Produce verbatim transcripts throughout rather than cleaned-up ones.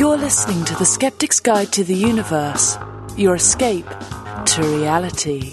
You're listening to The Skeptic's Guide to the Universe, your escape to reality.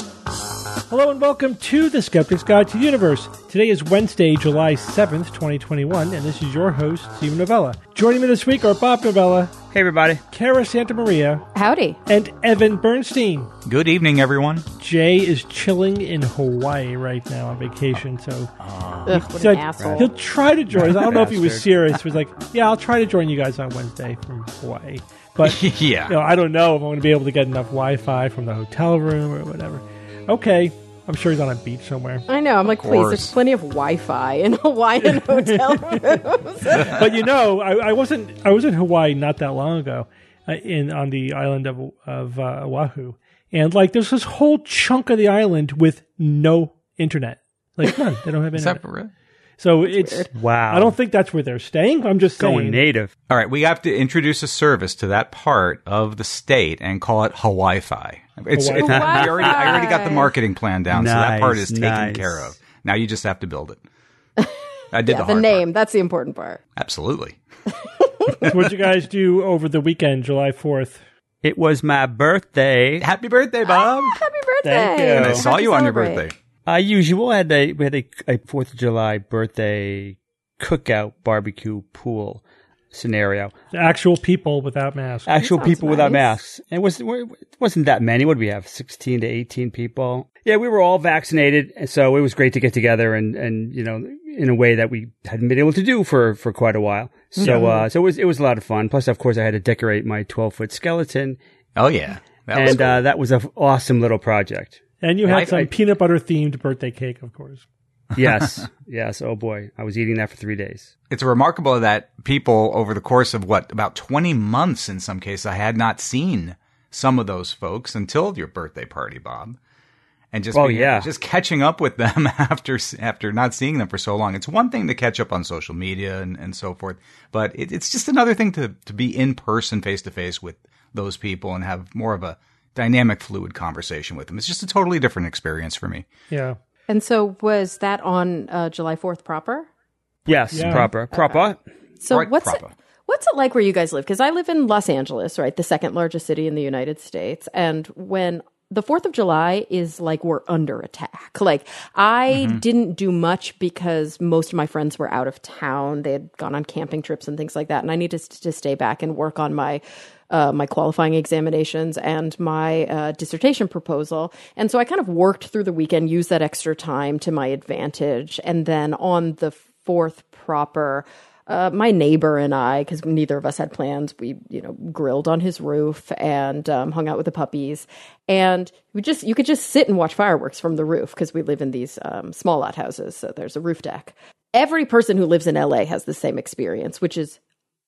Hello and welcome to The Skeptic's Guide to the Universe. Today is Wednesday, July seventh, twenty twenty-one, and this is your host, Stephen Novella. Joining me this week are Bob Novella. Hey, everybody. Cara Santamaria. Howdy. And Evan Bernstein. Good evening, everyone. Jay is chilling in Hawaii right now on vacation, so... Uh, Ugh, what so an asshole. He'll try to join us. I don't know if he was serious. He was like, yeah, I'll try to join you guys on Wednesday from Hawaii. But yeah. you know, I don't know if I'm going to be able to get enough Wi-Fi from the hotel room or whatever. Okay. I'm sure he's on a beach somewhere. I know. I'm like, please, there's plenty of Wi-Fi in Hawaiian hotel rooms. But you know, I, I wasn't. I was in Hawaii not that long ago, uh, in on the island of of uh, Oahu, and like there's this whole chunk of the island with no internet, like none. They don't have internet. Is that for real? So that's it's weird. Wow. I don't think that's where they're staying. I'm just Going saying. native. All right, we have to introduce a service to that part of the state and call it Hawaii-Fi. It's, Hawaii-Fi. it's I, already, I already got the marketing plan down, Nice, so that part is taken nice. care of. Now you just have to build it. I did Yeah, the the hard name. part. That's the important part. Absolutely. What'd you guys do over the weekend, July fourth? It was my birthday. Happy birthday, Bob. Happy birthday. Thank you. And I How'd saw How'd you on your celebrate? birthday. Uh, usual. Had a, we had a, a fourth of July birthday cookout barbecue pool scenario. The actual people without masks. Actual sounds people without nice. masks. And it, was, it wasn't that many. What did we have? sixteen to eighteen people. Yeah, we were all vaccinated. And so it was great to get together and, and, you know, in a way that we hadn't been able to do for, for quite a while. So, Yeah. uh, so it was, it was a lot of fun. Plus, of course, I had to decorate my twelve foot skeleton. Oh, yeah. That was and, cool. uh, that was an awesome little project. And you Yeah, had I- some I- peanut butter themed birthday cake, of course. Yes. Yes. Oh boy. I was eating that for three days. It's remarkable that people over the course of what, about twenty months in some cases, I had not seen some of those folks until your birthday party, Bob. And just, Oh, being- yeah. just catching up with them after after not seeing them for so long. It's one thing to catch up on social media and, and so forth, but it, it's just another thing to, to be in person, face to face with those people and have more of a dynamic, fluid conversation with them. It's just a totally different experience for me. Yeah. And so was that on uh, July fourth proper? Yes. Yeah. Proper. Proper. So Right, what's it, proper. what's it like where you guys live? Because I live in Los Angeles, right? The second largest city in the United States. And when the fourth of July is like we're under attack. Like I Mm-hmm. didn't do much because most of my friends were out of town. They had gone on camping trips and things like that. And I needed to stay back and work on my uh, my qualifying examinations and my uh, dissertation proposal. And so I kind of worked through the weekend, used that extra time to my advantage. And then on the fourth proper, Uh, my neighbor and I, because neither of us had plans, we, you know, grilled on his roof and um, hung out with the puppies. And we just, you could just sit and watch fireworks from the roof because we live in these um, small lot houses. So there's a roof deck. Every person who lives in L A has the same experience, which is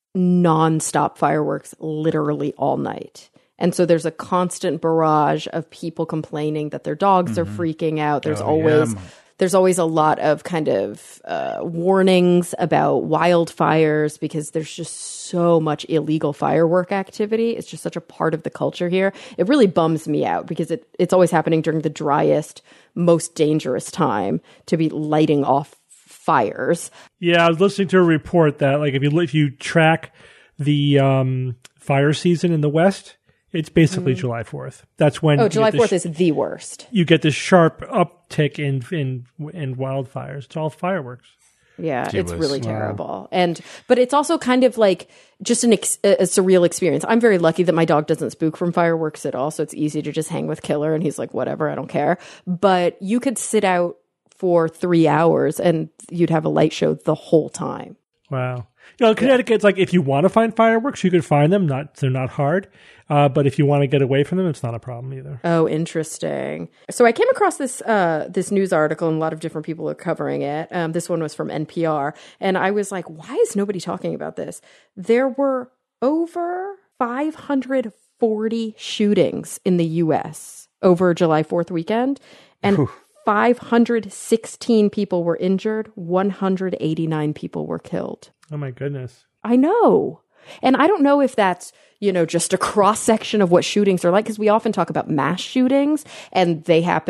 nonstop fireworks literally all night. And so there's a constant barrage of people complaining that their dogs are freaking out. There's Oh, always... yeah. There's always a lot of kind of uh, warnings about wildfires because there's just so much illegal firework activity. It's just such a part of the culture here. It really bums me out because it, it's always happening during the driest, most dangerous time to be lighting off fires. Yeah, I was listening to a report that like if you if you track the um, fire season in the West, it's basically July fourth. That's when Oh, you July get fourth this, is the worst. you get this sharp uptick in in in wildfires. It's all fireworks. Yeah, Gee it's whiz. really Wow. terrible. And but it's also kind of like just an ex- a a surreal experience. I'm very lucky that my dog doesn't spook from fireworks at all, so it's easy to just hang with Killer and he's like, whatever, I don't care. But you could sit out for three hours and you'd have a light show the whole time. Wow. You know, in Connecticut, it's like if you want to find fireworks, you could find them. Not they're not hard, uh, but if you want to get away from them, it's not a problem either. Oh, interesting. So I came across this uh, this news article, and a lot of different people are covering it. Um, this one was from N P R, and I was like, why is nobody talking about this? There were over five hundred forty shootings in the U S over July fourth weekend, and Whew. five hundred sixteen people were injured, one hundred eighty-nine people were killed. Oh my goodness. I know. And I don't know if that's, you know, just a cross section of what shootings are like, because we often talk about mass shootings and they happen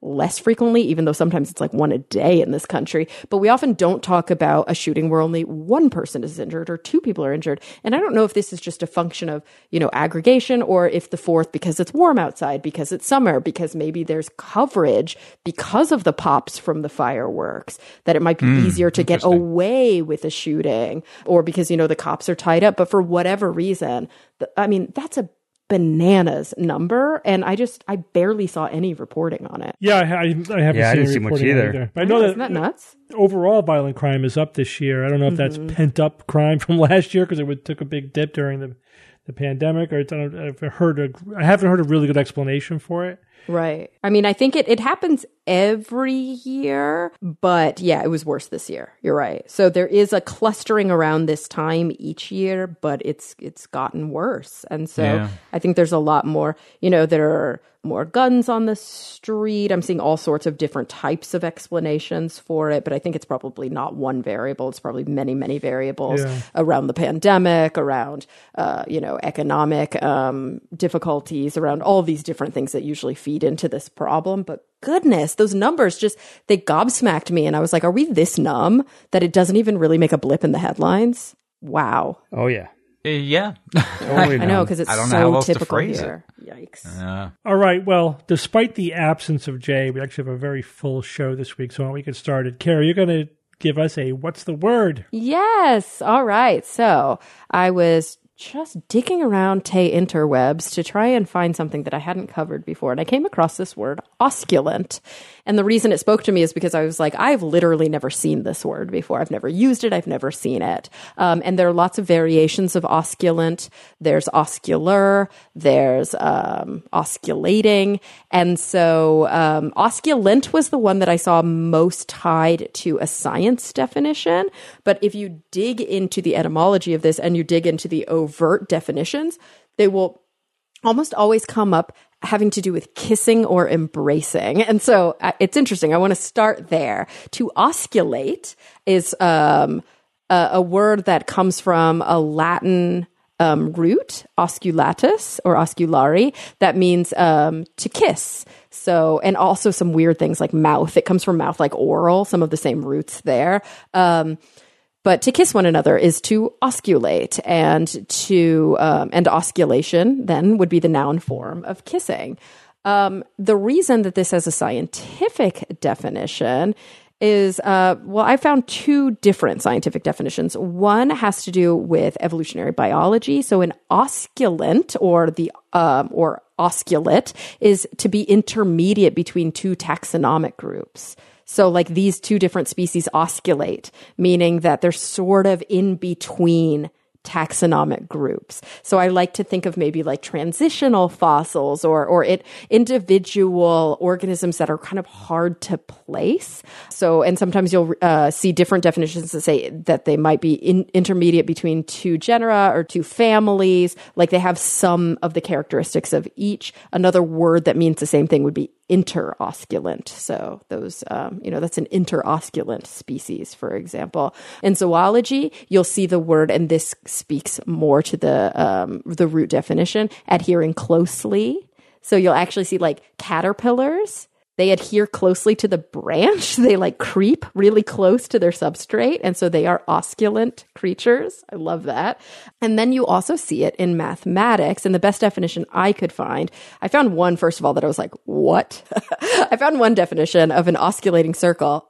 less frequently, even though sometimes it's like one a day in this country. But we often don't talk about a shooting where only one person is injured or two people are injured. And I don't know if this is just a function of, you know, aggregation, or if the fourth, because it's warm outside, because it's summer, because maybe there's coverage because of the pops from the fireworks, that it might be mm, easier to get away with a shooting, or because, you know, the cops are tied up. But for whatever reason, the, I mean, that's a bananas number, and I just I barely saw any reporting on it. Yeah, I, I, I haven't yeah, I seen didn't see much either. either. But I know oh, that, isn't that nuts? Overall, violent crime is up this year. I don't know if mm-hmm. that's pent up crime from last year because it would, took a big dip during the the pandemic, or it's, I don't, I've heard a, I haven't heard a really good explanation for it. Right. I mean, I think it, it happens every year, but yeah, it was worse this year. You're right. So there is a clustering around this time each year, but it's it's gotten worse. And so yeah. I think there's a lot more, you know, there are more guns on the street. I'm seeing all sorts of different types of explanations for it, but I think it's probably not one variable. It's probably many, many variables yeah. around the pandemic, around, uh, you know, economic um, difficulties, around all these different things that usually feed into this problem. But goodness, those numbers just, they gobsmacked me. And I was like, are we this numb that it doesn't even really make a blip in the headlines? Wow. Oh, yeah. Uh, yeah. Totally I know, because it's I don't so know how else typical to phrase here. It. Yikes. Uh, All right. Well, despite the absence of Jay, we actually have a very full show this week. So why don't we get started? Carrie, you're going to give us a what's the word? Yes. All right. So I was just digging around Tay interwebs to try and find something that I hadn't covered before. And I came across this word, osculant. And the reason it spoke to me is because I was like, I've literally never seen this word before. I've never used it. I've never seen it. Um, and there are lots of variations of osculant. There's oscular. There's um, osculating. And so um, osculant was the one that I saw most tied to a science definition. But if you dig into the etymology of this and you dig into the overt definitions, they will almost always come up having to do with kissing or embracing. And so uh, it's interesting. I want to start there. To osculate is um, a, a word that comes from a Latin um, root, osculatus or osculari, that means um, to kiss. So, and also some weird things like mouth. It comes from mouth, like oral, some of the same roots there. Um, But to kiss one another is to osculate, and to um, and osculation then would be the noun form of kissing. Um, the reason that this has a scientific definition is, uh, well, I found two different scientific definitions. One has to do with evolutionary biology. So an osculant or the um, or osculate is to be intermediate between two taxonomic groups. So like these two different species osculate, meaning that they're sort of in between taxonomic groups. So I like to think of maybe like transitional fossils or or it individual organisms that are kind of hard to place. So, and sometimes you'll uh, see different definitions that say that they might be in, intermediate between two genera or two families, like they have some of the characteristics of each. Another word that means the same thing would be interosculant. So those, um, you know, that's an interosculant species, for example. In zoology, you'll see the word, and this speaks more to the um, the root definition, adhering closely. So you'll actually see like caterpillars. They adhere closely to the branch. They like creep really close to their substrate. And so they are osculant creatures. I love that. And then you also see it in mathematics. And the best definition I could find, I found one, first of all, that I was like, what? I found one definition of an osculating circle.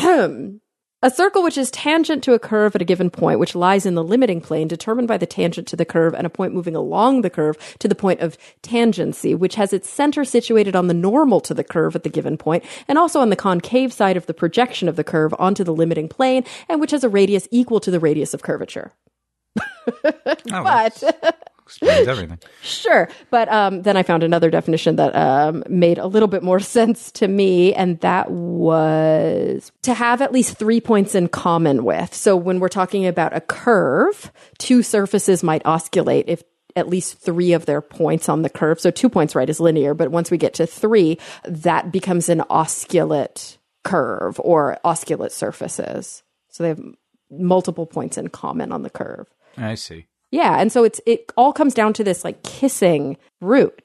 A circle which is tangent to a curve at a given point, which lies in the limiting plane, determined by the tangent to the curve and a point moving along the curve to the point of tangency, which has its center situated on the normal to the curve at the given point, and also on the concave side of the projection of the curve onto the limiting plane, and which has a radius equal to the radius of curvature. Oh, but explains everything. Sure. But um, then I found another definition that um, made a little bit more sense to me, and that was to have at least three points in common with. So when we're talking about a curve, two surfaces might osculate if at least three of their points on the curve. So two points, right, is linear. But once we get to three, that becomes an osculate curve or osculate surfaces. So they have multiple points in common on the curve. I see. Yeah, and so it's it all comes down to this like kissing root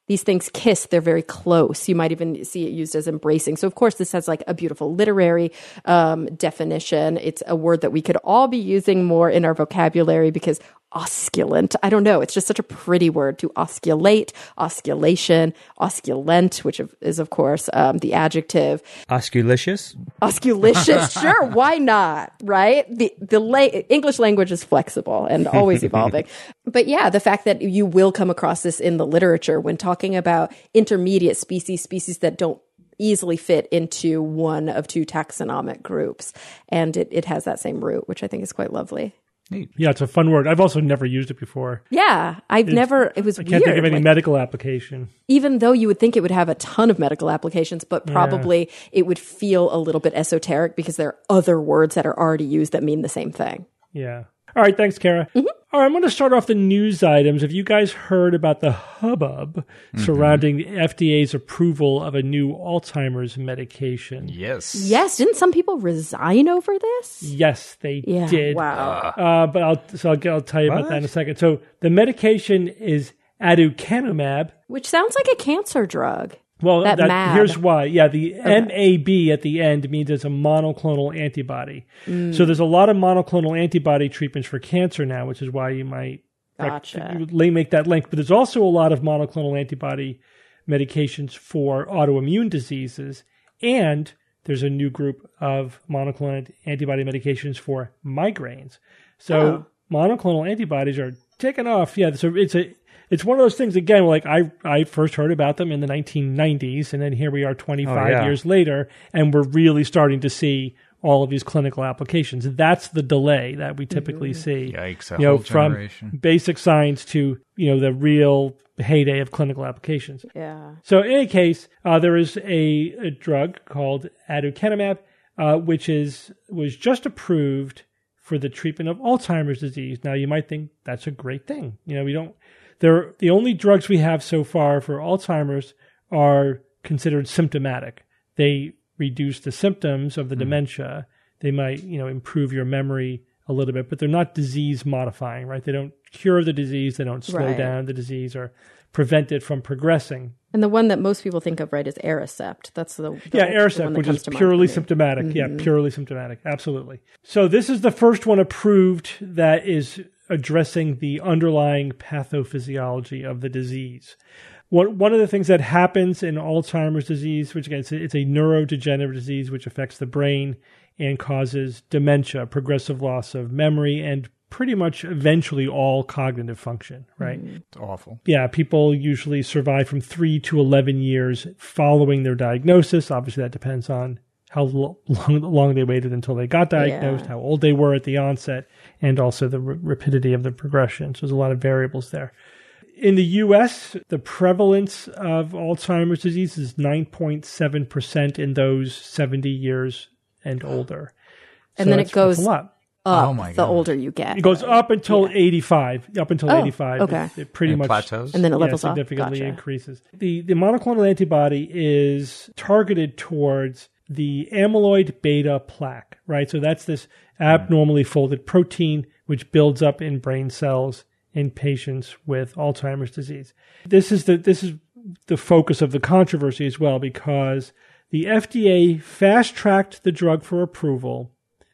these things kiss, they're very close. You might even see it used as embracing. So, of course, this has like a beautiful literary um, definition. It's a word that we could all be using more in our vocabulary because osculant, I don't know, it's just such a pretty word to osculate, osculation, osculent, which is, of course, um, the adjective. Osculicious? Osculicious, sure, why not, right? The the la- English language is flexible and always evolving. But yeah, the fact that you will come across this in the literature when talking about intermediate species, species that don't easily fit into one of two taxonomic groups. And it, it has that same root, which I think is quite lovely. Neat. Yeah, it's a fun word. I've also never used it before. Yeah, I've It's- never, it was I weird. can't think of any like, medical application. even though you would think it would have a ton of medical applications, but probably it would feel a little bit esoteric because there are other words that are already used that mean the same thing. Yeah. All right. Thanks, Kara. Mm-hmm. All right. I'm going to start off the news items. Have you guys heard about the hubbub surrounding the F D A's approval of a new Alzheimer's medication? Yes. Yes, didn't some people resign over this? Yes, they Yeah, did. wow. Uh, but I'll, so I'll, I'll tell you about What? that in a second. So the medication is aducanumab. Which sounds like a cancer drug. Well, That mAb. here's why. Yeah, the M A B at the end means it's a monoclonal antibody. Mm. So there's a lot of monoclonal antibody treatments for cancer now, which is why you might rec- Gotcha. you would make that link. But there's also a lot of monoclonal antibody medications for autoimmune diseases, and there's a new group of monoclonal antibody medications for migraines. So Oh. monoclonal antibodies are taking off. Yeah, so it's a it's one of those things again. Like I I first heard about them in the nineteen nineties, and then here we are twenty-five Oh, yeah. years later, and we're really starting to see all of these clinical applications. That's the delay that we typically see. Yikes, a you know, whole from generation. basic science to you know the real heyday of clinical applications. Yeah. So in any case, uh, there is a, a drug called aducanumab, uh, which is was just approved for the treatment of Alzheimer's disease. Now you might think that's a great thing. You know, we don't. They're the only drugs we have so far for Alzheimer's are considered symptomatic. They reduce the symptoms of the dementia. They might, you know, improve your memory a little bit, but they're not disease modifying, right? They don't cure the disease. They don't slow Right. down the disease or prevent it from progressing. And the one that most people think of, right, is Aricept. That's the, the Yeah, the Aricept, one that which comes is to mind purely for me. symptomatic. Yeah, purely symptomatic. Absolutely. So this is the first one approved that is addressing the underlying pathophysiology of the disease. One one of the things that happens in Alzheimer's disease, which again, it's a, it's a neurodegenerative disease which affects the brain and causes dementia, progressive loss of memory, and pretty much eventually all cognitive function, right? It's awful. Yeah, people usually survive from three to eleven years following their diagnosis. Obviously, that depends on how lo- long, long they waited until they got diagnosed, Yeah. how old they were at the onset, and also the r- rapidity of the progression. So there's a lot of variables there. In the U S, the prevalence of Alzheimer's disease is nine point seven percent in those seventy years and older. And So then that's- it goes that's a lot. Up Oh my the God. older you get. It goes up until eighty-five, up until Oh, eighty-five. okay. It, it pretty And much plateaus? And then it yeah, levels off. significantly Gotcha. increases. The the monoclonal antibody is targeted towards the amyloid beta plaque, right? So that's this abnormally folded protein which builds up in brain cells in patients with Alzheimer's disease. This is the this is the focus of the controversy as well, because the F D A fast-tracked the drug for approval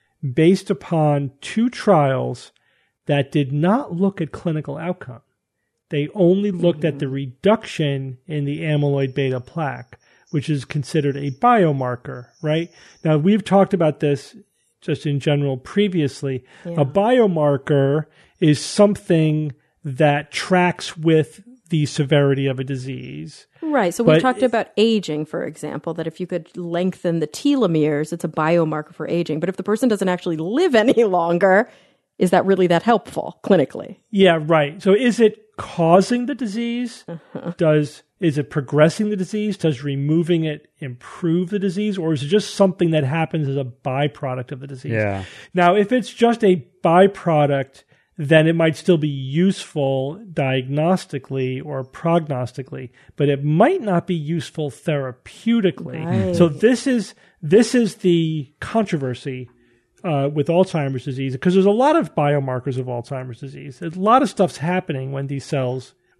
based upon two trials that did not look at clinical outcome. They only looked at the reduction in the amyloid beta plaque, which is considered a biomarker, right? Now, we've talked about this just in general previously. A biomarker is something that tracks with the severity of a disease. Right. So we But talked it- about aging, for example, that if you could lengthen the telomeres, it's a biomarker for aging. But if the person doesn't actually live any longer, is that really that helpful clinically? Yeah, right. So is it causing the disease? Does is it progressing the disease? Does removing it improve the disease? Or is it just something that happens as a byproduct of the disease? Yeah. Now, if it's just a byproduct, then it might still be useful diagnostically or prognostically, but it might not be useful therapeutically. Right. So this is this is the controversy uh, with Alzheimer's disease, because there's a lot of biomarkers of Alzheimer's disease. A lot of stuff's happening when these cells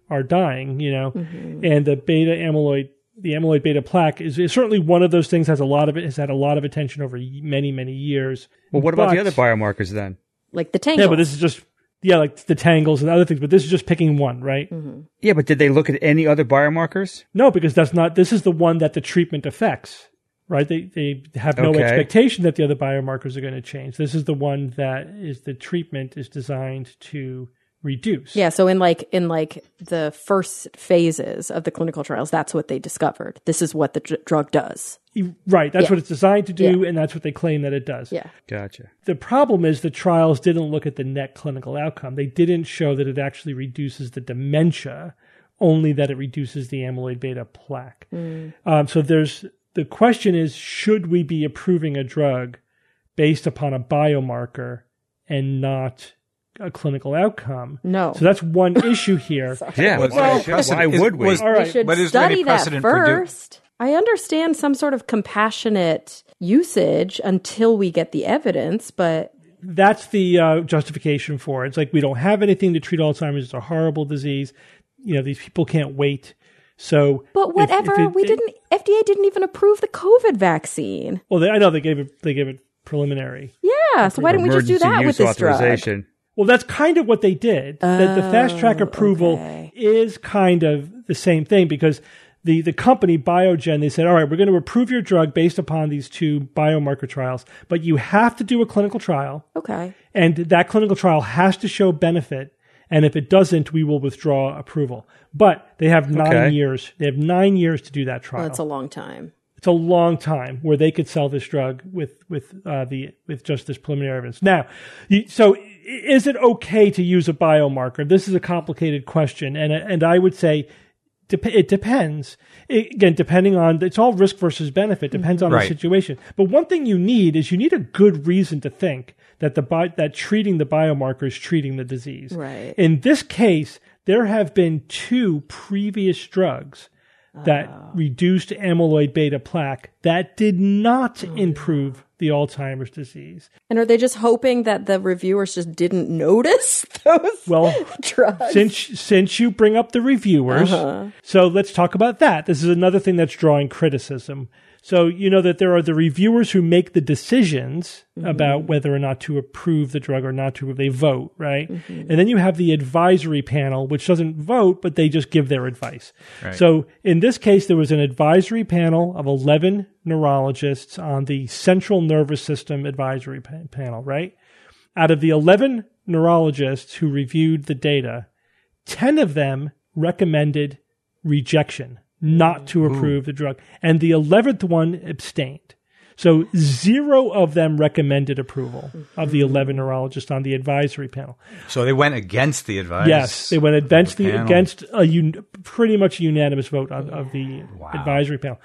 are dying, you know, mm-hmm. and the beta amyloid, the amyloid beta plaque is, is certainly one of those things. Has a lot of it has had a lot of attention over many many years. Well, what but, about the other biomarkers then? Like the tangles. Yeah, but this is just yeah, like the tangles and other things. But this is just picking one, right? Mm-hmm. Yeah, but did they look at any other biomarkers? No, because that's not. This is the one that the treatment affects. Right, they they have no okay. expectation that the other biomarkers are going to change. This is the one that is the treatment is designed to reduce. Yeah, so in like in like the first phases of the clinical trials, that's what they discovered. This is what the dr- drug does. Right, that's yeah. what it's designed to do, yeah. and that's what they claim that it does. Yeah, gotcha. The problem is the trials didn't look at the net clinical outcome. They didn't show that it actually reduces the dementia, only that it reduces the amyloid beta plaque. Mm. Um, so there's the question is, should we be approving a drug based upon a biomarker and not a clinical outcome? No. So that's one issue here. Yeah. Was Well, there why is- would we? was- All right. We should but is there any study that precedent for do- first. I understand some sort of compassionate usage until we get the evidence, but That's the uh, justification for it. It's like we don't have anything to treat Alzheimer's. It's a horrible disease. You know, these people can't wait. So, but whatever. if, if it, we didn't. F D A didn't even approve the COVID vaccine. Well, they, I know they gave it. They gave it preliminary. Yeah. So why didn't we just do that with this drug? Authorization. Well, that's kind of what they did. Oh, the, the fast track approval okay. is kind of the same thing because the, the company Biogen, they said, all right, we're going to approve your drug based upon these two biomarker trials, but you have to do a clinical trial. Okay. And that clinical trial has to show benefit. And if it doesn't, we will withdraw approval. But they have nine Okay. years. They have nine years to do that trial. Well, that's a long time. It's a long time where they could sell this drug with with uh, the with just this preliminary evidence. Now, you, so is it okay to use a biomarker? This is a complicated question, and and I would say dep- it depends. It, again, depending on it's all risk versus benefit. Depends on Right. the situation. But one thing you need is you need a good reason to think that the bi- that treating the biomarker is treating the disease. Right. In this case, there have been two previous drugs that Oh. reduced amyloid beta plaque that did not improve the Alzheimer's disease. And are they just hoping that the reviewers just didn't notice those Well, drugs? since since you bring up the reviewers, Uh-huh. so let's talk about that. This is another thing that's drawing criticism. So you know that there are the reviewers who make the decisions Mm-hmm. about whether or not to approve the drug or not to. They vote, right? Mm-hmm. And then you have the advisory panel, which doesn't vote, but they just give their advice. Right. So in this case, there was an advisory panel of eleven neurologists on the Central Nervous System Advisory pa- Panel, right? Out of the eleven neurologists who reviewed the data, ten of them recommended rejection, not to approve the drug. And the eleventh one abstained. So zero of them recommended approval of the eleven neurologists on the advisory panel. So they went against the advice. Yes, they went against the the, panel. against a un, pretty much a unanimous vote of, of the advisory panel.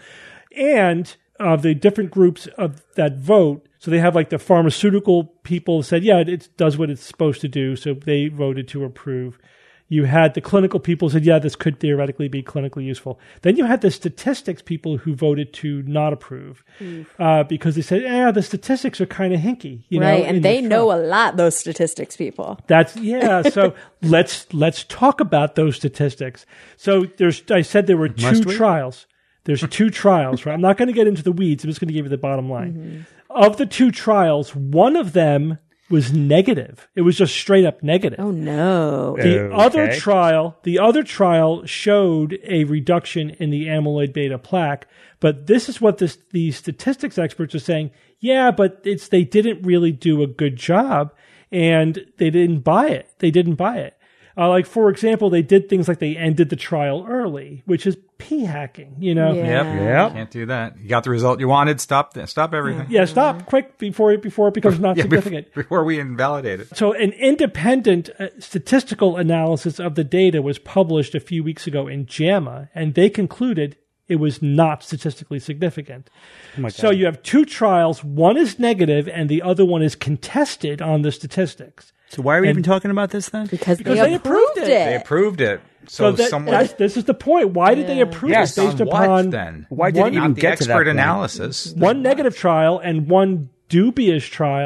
And of the different groups of that vote, so they have like the pharmaceutical people said, yeah, it does what it's supposed to do, so they voted to approve. You had the clinical people said, yeah, this could theoretically be clinically useful. Then you had the statistics people who voted to not approve uh, because they said, yeah, the statistics are kind of hinky. You right, know, in and the they know trial. a lot, those statistics people. That's yeah. So let's let's talk about those statistics. So there's I said there were two Must we? trials. There's two trials. Right? I'm not going to get into the weeds. I'm just going to give you the bottom line. Of the two trials, one of them was negative. It was just straight up negative. Oh no. The Okay. other trial, the other trial showed a reduction in the amyloid beta plaque, but this is what this, the statistics experts are saying. Yeah, but it's they didn't really do a good job, and they didn't buy it. They didn't buy it. Uh, like for example, they did things like they ended the trial early, which is p hacking. You know. Yeah. Yep. Yep. Can't do that. You got the result you wanted. Stop. th- Stop everything. Yeah, stop quick before it before it becomes not Yeah, bef- significant. before we invalidate it. So an independent uh, statistical analysis of the data was published a few weeks ago in JAMA, and they concluded it was not statistically significant. Oh my God. So you have two trials. One is negative, and the other one is contested on the statistics. So why are we And- even talking about this then? Because, Because they, they approved, approved it. it. They approved it. So, that, someone that's, this is the point. Why did they approve Yes, it based on upon what then? Why did one, it even Not the get to that expert point? analysis. one negative trial and one dubious trial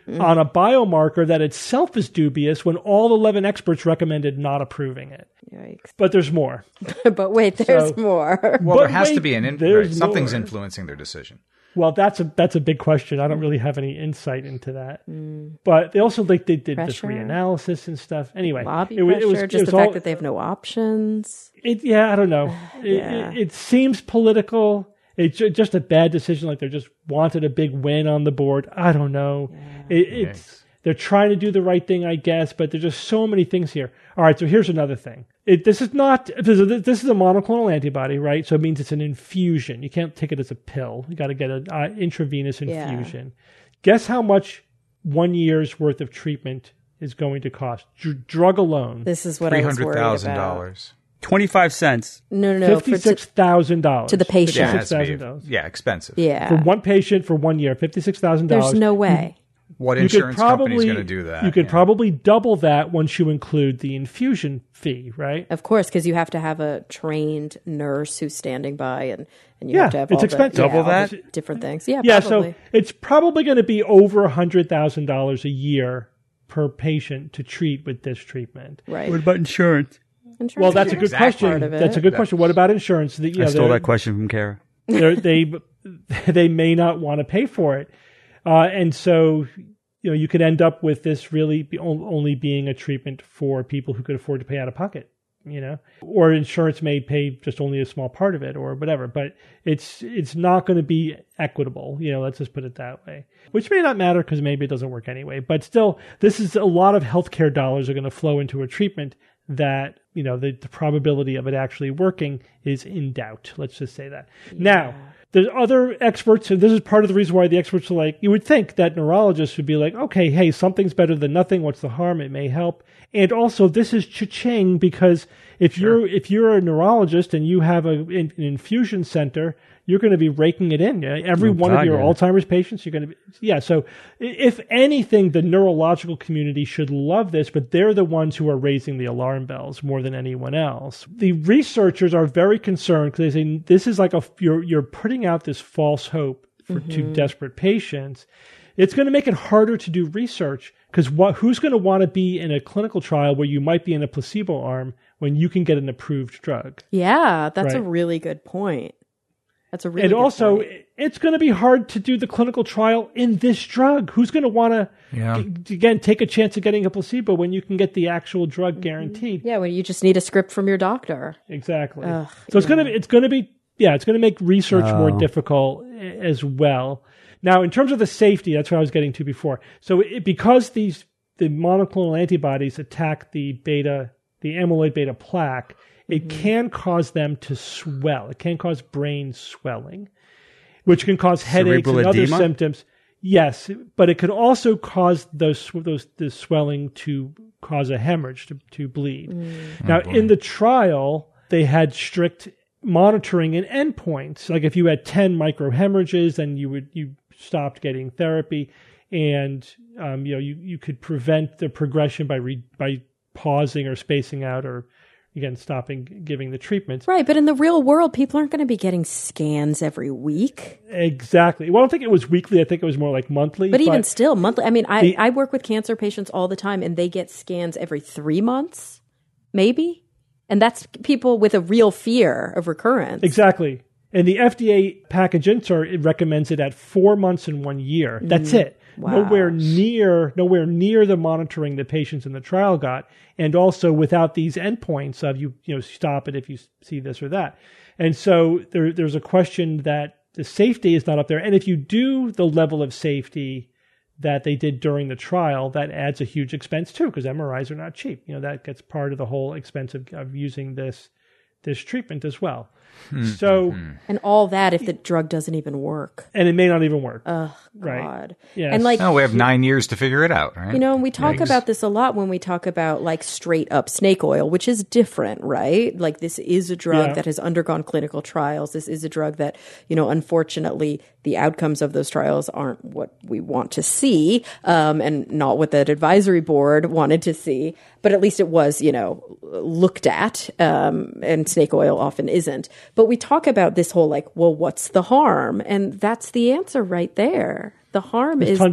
mm. on a biomarker that itself is dubious when all eleven experts recommended not approving it. Yikes. But there's more. But wait, there's So- more. Well, But there has wait, to be an in- there's right, something's more. influencing their decision. Well, that's a that's a big question. I don't really have any insight into that. Mm. But they also like they did this Pressure. reanalysis and stuff. Anyway, Lobby it, wa- pressure, it was just it was the fact all, that they have no options. It, yeah, I don't know. It, Yeah. it, it seems political. It's ju- just a bad decision. Like they just wanted a big win on the board. I don't know. It, it's they're trying to do the right thing, I guess, but there's just so many things here. All right, so here's another thing. It, this is not this is, a, this is a monoclonal antibody, right? So it means it's an infusion. You can't take it as a pill. You got to get an uh, intravenous Yeah. infusion. Guess how much one year's worth of treatment is going to cost? Dr- drug alone, This is what Three I was hundred worried thousand about. dollars. twenty-five cents. No, no, no. For, fifty-six thousand dollars to the patient. Yeah, it has to fifty-six be, thousand dollars yeah, expensive. to, yeah. for one patient for one year. Fifty-six thousand dollars. There's no way. What You could insurance company is probably going to do that? You could Yeah. probably double that once you include the infusion fee, right? Of course, because you have to have a trained nurse who's standing by, and, and you Yeah, have to have it's all expensive. The, yeah, Double all that? the different things. Yeah, Yeah, probably. so it's probably going to be over a hundred thousand dollars a year per patient to treat with this treatment. right. What about insurance? Insurance Well, that's a good Exactly. question. Part of it. That's a good question. What about insurance? The, you I know, stole they're- that question from Kara. they're- they they may not want to pay for it, uh, and so you know you could end up with this really be on- only being a treatment for people who could afford to pay out of pocket. You know, or insurance may pay just only a small part of it, or whatever. But it's it's not going to be equitable. You know, let's just put it that way. Which may not matter because maybe it doesn't work anyway. But still, this is a lot of healthcare dollars are going to flow into a treatment that you know the, the probability of it actually working is in doubt. Let's just say that. Now, there's other experts, and this is part of the reason why the experts are like, you would think that neurologists would be like, okay, hey, something's better than nothing. What's the harm? It may help. And also, this is cha-ching because if you're if you're a neurologist and you have a, an infusion center, you're going to be raking it in. Yeah? Every Oh, one God, of your yeah. Alzheimer's patients, you're going to be, yeah. So i- if anything, the neurological community should love this, but they're the ones who are raising the alarm bells more than anyone else. The researchers are very concerned because they say this is like a, you're, you're putting out this false hope for to desperate patients. It's going to make it harder to do research because what, who's going to want to be in a clinical trial where you might be in a placebo arm when you can get an approved drug? Yeah, that's a Right. really good point. That's a really And good also, point. it's going to be hard to do the clinical trial in this drug. Who's going to want to, Yeah. again, take a chance of getting a placebo when you can get the actual drug guaranteed? Yeah, well, you just need a script from your doctor. Exactly. Ugh, so it's going to be, it's going to be, yeah, it's going to make research more difficult a- as well. Now, in terms of the safety, that's what I was getting to before. So it, because these the monoclonal antibodies attack the beta, the amyloid beta plaque, it can cause them to swell. It can cause brain swelling, which can cause headaches Cerebral and other edema? symptoms. Yes, but it could also cause those those the swelling to cause a hemorrhage to, to bleed. Now, in the trial, they had strict monitoring and endpoints. Like if you had ten microhemorrhages, then you would you stopped getting therapy, and um, you know you, you could prevent the progression by re, by pausing or spacing out or again stopping giving the treatments. Right, but in the real world, people aren't going to be getting scans every week. Exactly. Well, I don't think it was weekly. I think it was more like monthly. But even still, monthly. I mean, I, The- I work with cancer patients all the time, and they get scans every three months, maybe. And that's people with a real fear of recurrence. Exactly. And the F D A package insert, it recommends it at four months and one year. That's it. Wow. Nowhere near, nowhere near the monitoring the patients in the trial got, and also without these endpoints of you, you know, stop it if you see this or that. And so there, there's a question that the safety is not up there. And if you do the level of safety that they did during the trial, that adds a huge expense too, because M R Is are not cheap. You know, that gets part of the whole expense of, of using this this treatment as well. So, And all that if the drug doesn't even work. and it may not even work. Oh, Right. God. Yes. And like, Oh, we have nine years to figure it out, right? you know, and we talk Yikes. about this a lot when we talk about like straight up snake oil, which is different, right? Like this is a drug Yeah. that has undergone clinical trials. This is a drug that, you know, unfortunately the outcomes of those trials aren't what we want to see, um, and not what that advisory board wanted to see. But at least it was, you know, looked at, um, and snake oil often isn't. But we talk about this whole like, well, what's the harm? And that's the answer right there. The harm There's is ton-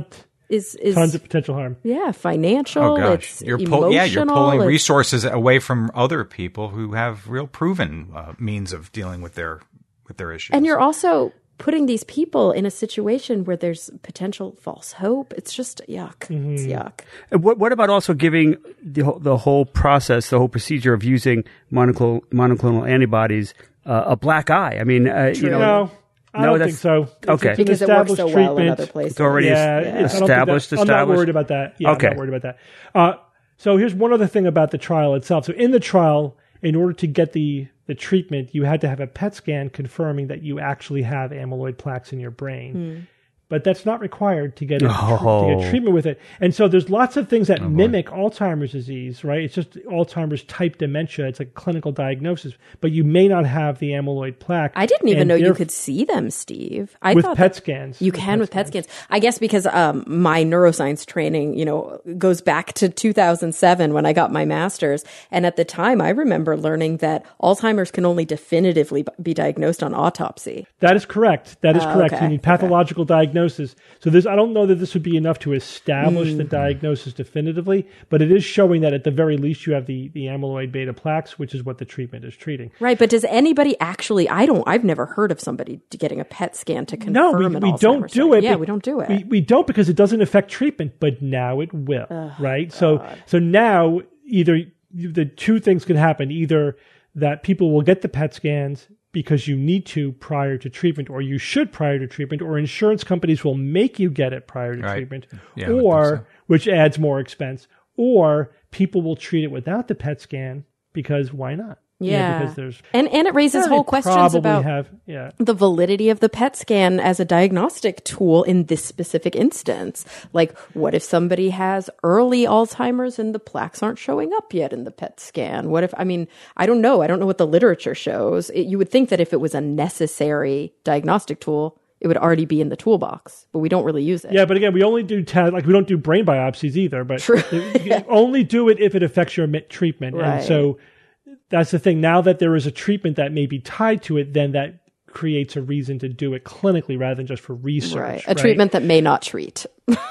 is is Tons of potential harm. yeah, financial. Oh gosh, It's you're emotional. pull, yeah, you're pulling it's- resources away from other people who have real proven uh, means of dealing with their with their issues. And you're also putting these people in a situation where there's potential false hope. It's just yuck. Mm-hmm. It's yuck. And What, what about also giving the, whole- the whole process, the whole procedure of using monoclonal, monoclonal antibodies uh, a black eye? I mean, uh, you know, No, I No, don't that's- think so. It's- okay. it's an Because it works so established well in treatment. other places. it's already Yeah, es- it's- I don't think established. that- I'm not established. worried about that. Yeah, Okay. I'm not worried about that. Uh, so here's one other thing about the trial itself. So in the trial, in order to get the the treatment, you had to have a P E T scan confirming that you actually have amyloid plaques in your brain. But that's not required to get a, Oh. to get treatment with it. And so there's lots of things that mimic Alzheimer's disease, right? It's just Alzheimer's type dementia. It's a clinical diagnosis, but you may not have the amyloid plaque. I didn't even And know you theref- could see them, Steve. I with thought P E T that- scans. You can with P E T scans. I guess because um, my neuroscience training, you know, goes back to two thousand seven when I got my master's. And at the time, I remember learning that Alzheimer's can only definitively b- be diagnosed on autopsy. That is correct. That is Oh, correct. okay. You need pathological diagnosis. So this, I don't know that this would be enough to establish Mm. the diagnosis definitively, but it is showing that at the very least you have the, the amyloid beta plaques, which is what the treatment is treating. Right. But does anybody actually, I don't, I've never heard of somebody getting a P E T scan to confirm No, we, an we don't Alzheimer's do disease. it. Yeah, but we don't do it. We, we don't because it doesn't affect treatment, but now it will, right? So, so now either you- the two things can happen: either that people will get the P E T scans because you need to prior to treatment, or you should prior to treatment, or insurance companies will make you get it prior to Right. treatment, Yeah, I would think or so. which adds more expense, or people will treat it without the P E T scan because why not? You know, Yeah. because there's and, and it raises Yeah, whole they questions probably about have, yeah. the validity of the P E T scan as a diagnostic tool in this specific instance. Like, what if somebody has early Alzheimer's and the plaques aren't showing up yet in the P E T scan? What if, I mean, I don't know. I don't know what the literature shows. It, you would think that if it was a necessary diagnostic tool, it would already be in the toolbox, but we don't really use it. Yeah, but again, we only do te- like we don't do brain biopsies either. But True. you only do it if it affects your mi- treatment. Right. And so that's the thing. Now that there is a treatment that may be tied to it, then that creates a reason to do it clinically rather than just for research. Right. A treatment that may not treat.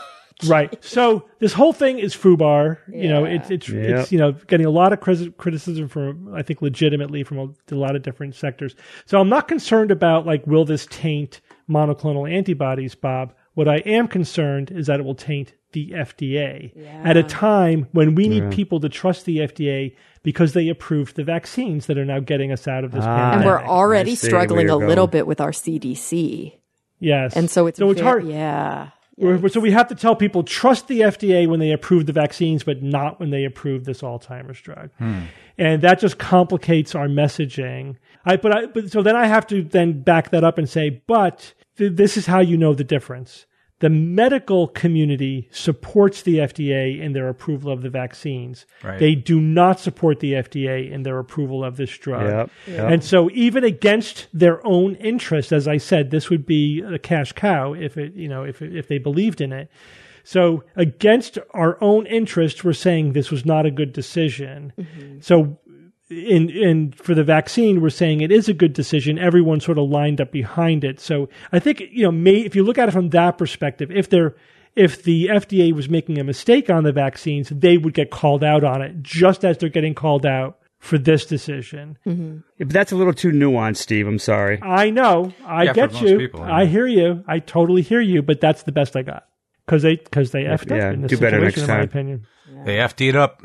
Right. So this whole thing is FUBAR. You know, it's it's Yeah. it's you know getting a lot of criti- criticism from I think legitimately from a, a lot of different sectors. So I'm not concerned about like will this taint monoclonal antibodies, Bob. What I am concerned is that it will taint the F D A at a time when we need people to trust the F D A because they approved the vaccines that are now getting us out of this Ah. pandemic. And we're I already see struggling where a you're little going. bit with our C D C. Yes. And so it's, so it's very- hard. Yeah. We're- So we have to tell people trust the F D A when they approve the vaccines, but not when they approve this Alzheimer's drug, and that just complicates our messaging. I but I but so then I have to then back that up and say, but th- this is how you know the difference. The medical community supports the F D A in their approval of the vaccines. Right. They do not support the F D A in their approval of this drug. Yep, yep. And so even against their own interest, as I said, this would be a cash cow if it, you know, if it, if they believed in it. So against our own interest, we're saying this was not a good decision. So in in for the vaccine, we're saying it is a good decision. Everyone sort of lined up behind it. So I think, you know, may, if you look at it from that perspective, if they're if the F D A was making a mistake on the vaccines, they would get called out on it, just as they're getting called out for this decision. Yeah, but that's a little too nuanced, Steve. I'm sorry. I know, I Yeah, for get most you, people, yeah. I hear you, I totally hear you, but that's the best I got because they because they effed Yeah, up in this do better situation, next in my time. opinion. They F D'd up.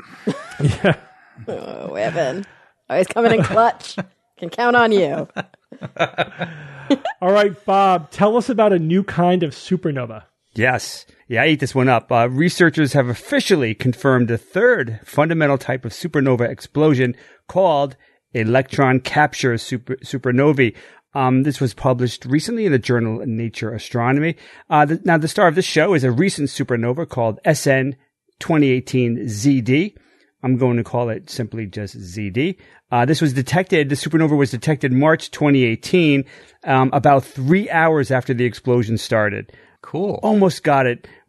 Oh, Evan. Always coming in clutch. Can count on you. All right, Bob, tell us about a new kind of supernova. Yes. Yeah, I ate this one up. Uh, researchers have officially confirmed a third fundamental type of supernova explosion called electron capture super, supernovae. Um, this was published recently in the journal Nature Astronomy. Uh, the, now, the star of this show is a recent supernova called S N twenty eighteen Z D. I'm going to call it simply just Z D. Uh, this was detected, the supernova was detected March twenty eighteen, um, about three hours after the explosion started. Cool. Almost got it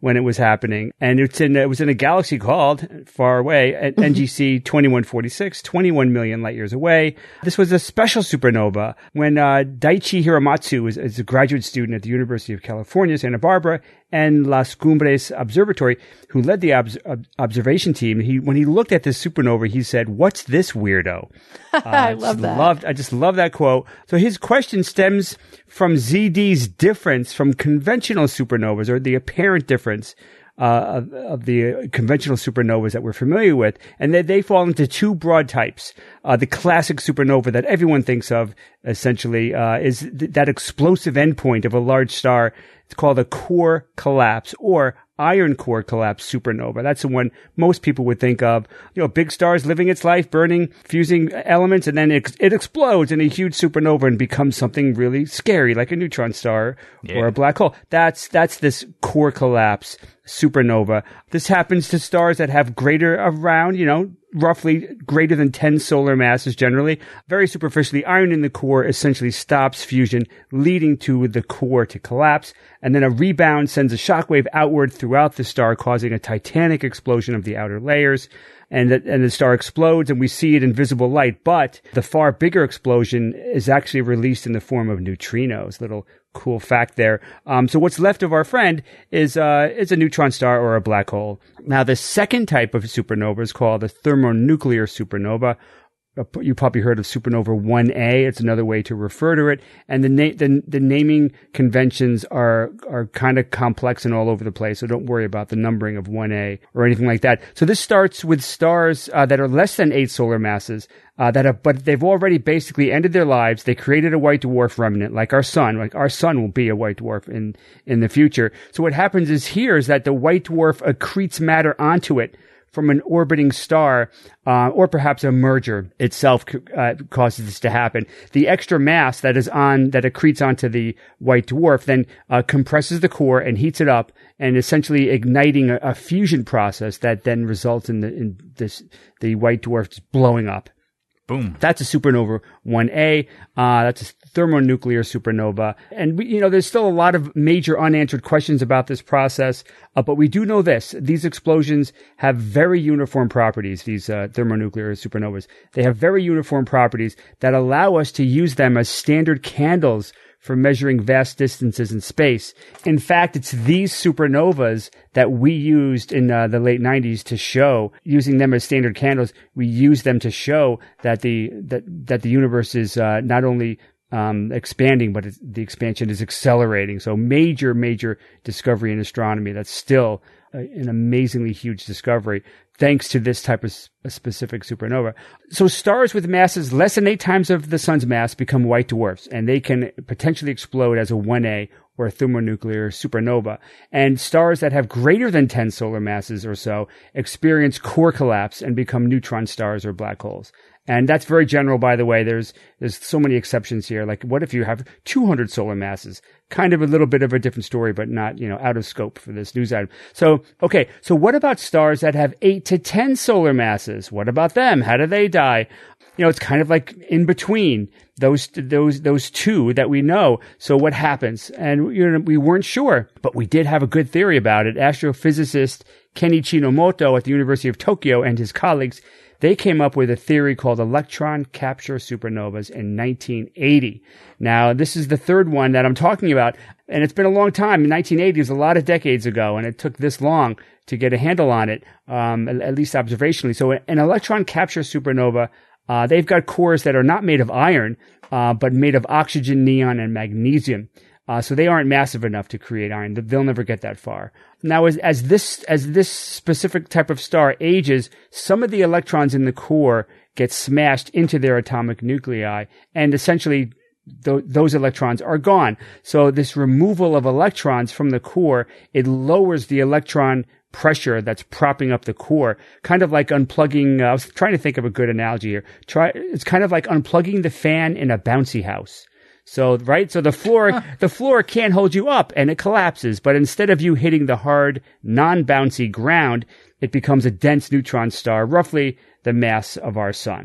when it was happening. And it's in, it was in a galaxy called, far away, at N G C twenty-one forty-six, twenty-one million light years away. This was a special supernova when uh, Daiichi Hiramatsu is, is a graduate student at the University of California, Santa Barbara, and Las Cumbres Observatory, who led the obs- ob- observation team. He, when he looked at this supernova, he said, "What's this weirdo?" Uh, I love that. Loved, I just love that quote. So his question stems from Z D's difference from conventional supernovas, or the apparent difference uh, of, of the conventional supernovas that we're familiar with. And they, they fall into two broad types. Uh, the classic supernova that everyone thinks of, essentially, uh, is th- that explosive endpoint of a large star. It's called a core collapse, or iron core collapse supernova. That's the one most people would think of. You know, big stars living its life, burning, fusing elements, and then it, it explodes in a huge supernova and becomes something really scary, like a neutron star yeah. or a black hole. That's that's this core collapse supernova. This happens to stars that have greater around, you know, roughly greater than ten solar masses generally. Very superficially, iron in the core essentially stops fusion, leading to the core to collapse. And then a rebound sends a shockwave outward throughout the star, causing a titanic explosion of the outer layers. And the, and the star explodes, and we see it in visible light. But the far bigger explosion is actually released in the form of neutrinos. Little cool fact there. Um, so what's left of our friend is uh, is a neutron star or a black hole. Now, the second type of supernova is called a thermonuclear supernova. You probably heard of supernova one A. It's another way to refer to it. And the na- the, the naming conventions are are kind of complex and all over the place. So don't worry about the numbering of one A or anything like that. So this starts with stars uh, that are less than eight solar masses. Uh, that have, but they've already basically ended their lives. They created a white dwarf remnant, like our sun. Like our sun will be a white dwarf in in the future. So what happens is here is that the white dwarf accretes matter onto it from an orbiting star, uh, or perhaps a merger itself uh, causes this to happen. The extra mass that is on, that accretes onto the white dwarf then uh, compresses the core and heats it up, and essentially igniting a, a fusion process that then results in the in this the white dwarf just blowing up. Boom. That's a supernova one A. Uh, that's a thermonuclear supernova. And, we, you know, there's still a lot of major unanswered questions about this process. Uh, but we do know this. These explosions have very uniform properties, these uh, thermonuclear supernovas. They have very uniform properties that allow us to use them as standard candles for measuring vast distances in space. In fact, it's these supernovas that we used in uh, the late nineties to show, using them as standard candles, we used them to show that the that that the universe is uh, not only um, expanding, but it's, the expansion is accelerating. So major, major discovery in astronomy. That's still a, an amazingly huge discovery, thanks to this type of a specific supernova. So stars with masses less than eight times of the sun's mass become white dwarfs, and they can potentially explode as a one A or a thermonuclear supernova. And stars that have greater than ten solar masses or so experience core collapse and become neutron stars or black holes. And that's very general, by the way. There's there's so many exceptions here. Like, what if you have two hundred solar masses? Kind of a little bit of a different story, but not, you know, out of scope for this news item. So, okay. So what about stars that have eight to ten solar masses? What about them? How do they die? You know, it's kind of like in between those those those two that we know. So what happens? And you know, we weren't sure, but we did have a good theory about it. Astrophysicist Kenichi Nomoto at the University of Tokyo and his colleagues, they came up with a theory called electron capture supernovas in nineteen eighty. Now, this is the third one that I'm talking about, and it's been a long time. nineteen eighty is a lot of decades ago, and it took this long to get a handle on it, um, at least observationally. So an electron capture supernova, uh, they've got cores that are not made of iron, uh, but made of oxygen, neon, and magnesium. Uh, so they aren't massive enough to create iron. They'll never get that far. Now, as, as this, as this specific type of star ages, some of the electrons in the core get smashed into their atomic nuclei, and essentially th- those electrons are gone. So this removal of electrons from the core, it lowers the electron pressure that's propping up the core, kind of like unplugging, uh, I was trying to think of a good analogy here. Try, it's kind of like unplugging the fan in a bouncy house. So, right? So the floor, huh. the floor can't hold you up and it collapses. But instead of you hitting the hard, non-bouncy ground, it becomes a dense neutron star, roughly the mass of our sun.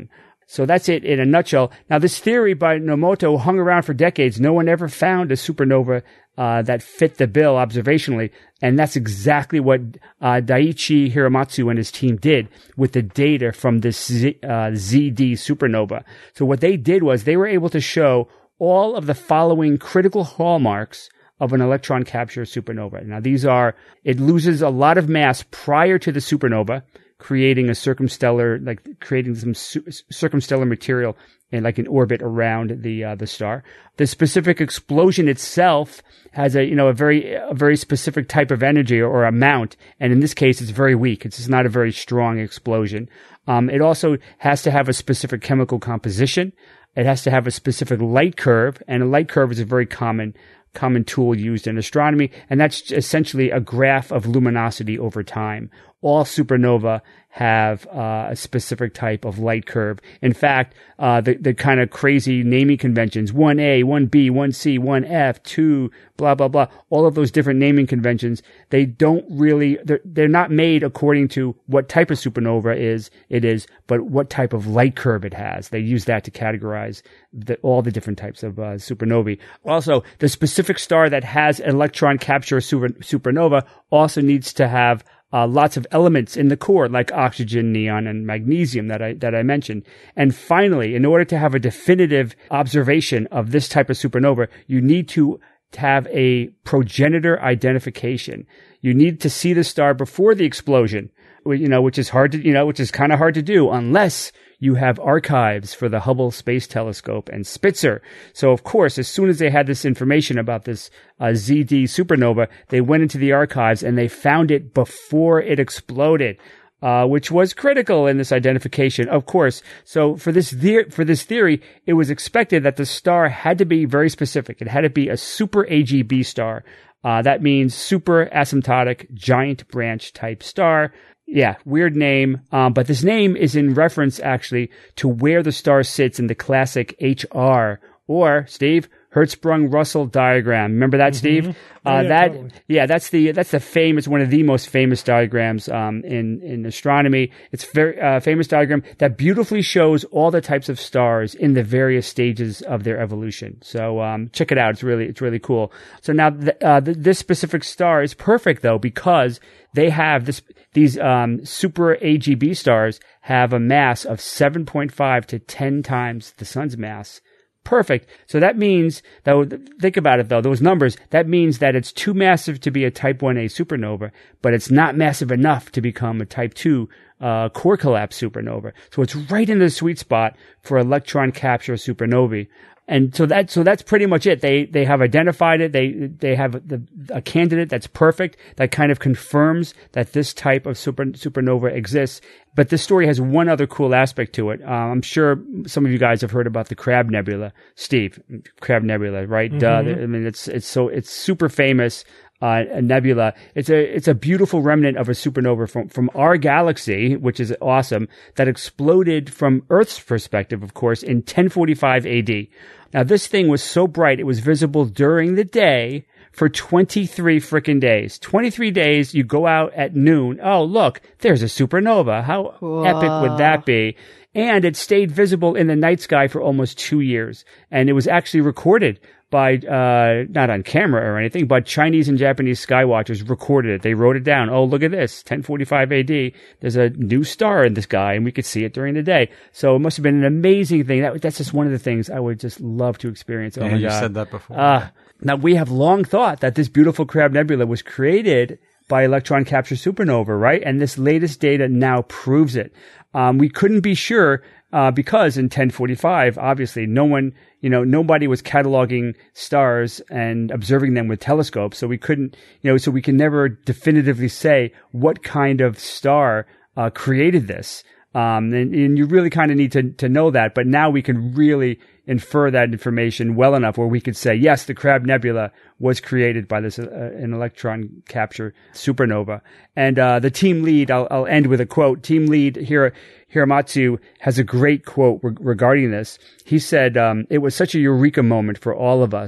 So that's it in a nutshell. Now, this theory by Nomoto hung around for decades. No one ever found a supernova uh, that fit the bill observationally. And that's exactly what uh, Daiichi Hiramatsu and his team did with the data from this Z, uh, Z D supernova. So what they did was they were able to show all of the following critical hallmarks of an electron capture supernova. Now, these are, it loses a lot of mass prior to the supernova, creating a circumstellar, like creating some su- circumstellar material in like an orbit around the uh, the star. The specific explosion itself has a you know a very a very specific type of energy or amount, and in this case, it's very weak. It's just not a very strong explosion. Um, it also has to have a specific chemical composition. It has to have a specific light curve, and a light curve is a very common common tool used in astronomy, and that's essentially a graph of luminosity over time. All supernova have uh, a specific type of light curve. In fact, uh, the, the kind of crazy naming conventions, one A, one B, one C, one F, two, blah, blah, blah, all of those different naming conventions, they don't really, they're, they're not made according to what type of supernova is, it is, but what type of light curve it has. They use that to categorize the, all the different types of uh, supernovae. Also, the specific star that has electron capture super, supernova also needs to have Uh, lots of elements in the core, like oxygen, neon, and magnesium that I that I mentioned. And finally, in order to have a definitive observation of this type of supernova, you need to have a progenitor identification. You need to see the star before the explosion, you know, which is hard to, you know, which is kind of hard to do unless you have archives for the Hubble Space Telescope and Spitzer. So, of course, as soon as they had this information about this uh, Z D supernova, they went into the archives and they found it before it exploded, uh, which was critical in this identification, of course. So for this the- for this theory, it was expected that the star had to be very specific. It had to be a super A G B star. Uh, that means super asymptotic giant branch type star. Yeah, weird name. Um, but this name is in reference actually to where the star sits in the classic H R or, Steve, Hertzsprung-Russell diagram. Remember that, Steve? Mm-hmm. Uh, oh, yeah, that, totally. yeah, that's the, that's the famous, one of the most famous diagrams, um, in, in astronomy. It's very, uh, famous diagram that beautifully shows all the types of stars in the various stages of their evolution. So, um, check it out. It's really, it's really cool. So now, th- uh, th- this specific star is perfect though, because they have this, these, um, super A G B stars have a mass of seven point five to ten times the sun's mass. Perfect. So that means, though, think about it though, those numbers, that means that it's too massive to be a type one A supernova, but it's not massive enough to become a type two uh, core collapse supernova. So it's right in the sweet spot for electron capture supernovae. And so that, so that's pretty much it. They, they have identified it. They, they have the, a candidate that's perfect, that kind of confirms that this type of super, supernova exists. But this story has one other cool aspect to it. Uh, I'm sure some of you guys have heard about the Crab Nebula. Steve, Crab Nebula, right? Mm-hmm. Duh. I mean, it's, it's so, it's super famous. Uh, a nebula. It's a, it's a beautiful remnant of a supernova from, from our galaxy, which is awesome, that exploded from Earth's perspective, of course, in ten forty-five A D. Now, this thing was so bright, it was visible during the day for twenty-three frickin' days. twenty-three days, you go out at noon. Oh, look, there's a supernova. How Whoa. epic would that be? And it stayed visible in the night sky for almost two years. And it was actually recorded by, uh, not on camera or anything, but Chinese and Japanese sky watchers recorded it. They wrote it down. Oh, look at this. ten forty-five A D. There's a new star in the sky and we could see it during the day. So it must have been an amazing thing. That, that's just one of the things I would just love to experience. Oh yeah, my you God. said that before. Uh, now we have long thought that this beautiful Crab Nebula was created by electron capture supernova, right? And this latest data now proves it. Um, we couldn't be sure, uh, because in ten forty-five, obviously no one, you know, nobody was cataloging stars and observing them with telescopes. So we couldn't, you know, so we can never definitively say what kind of star, uh, created this. Um, and, and you really kind of need to, to know that, but now we can really infer that information well enough where we could say, yes, the Crab Nebula was created by this, uh, an electron capture supernova. And, uh, the team lead, I'll, I'll end with a quote. Team lead Hira, Hiramatsu has a great quote re- regarding this. He said, um, it was such a eureka moment for all of us.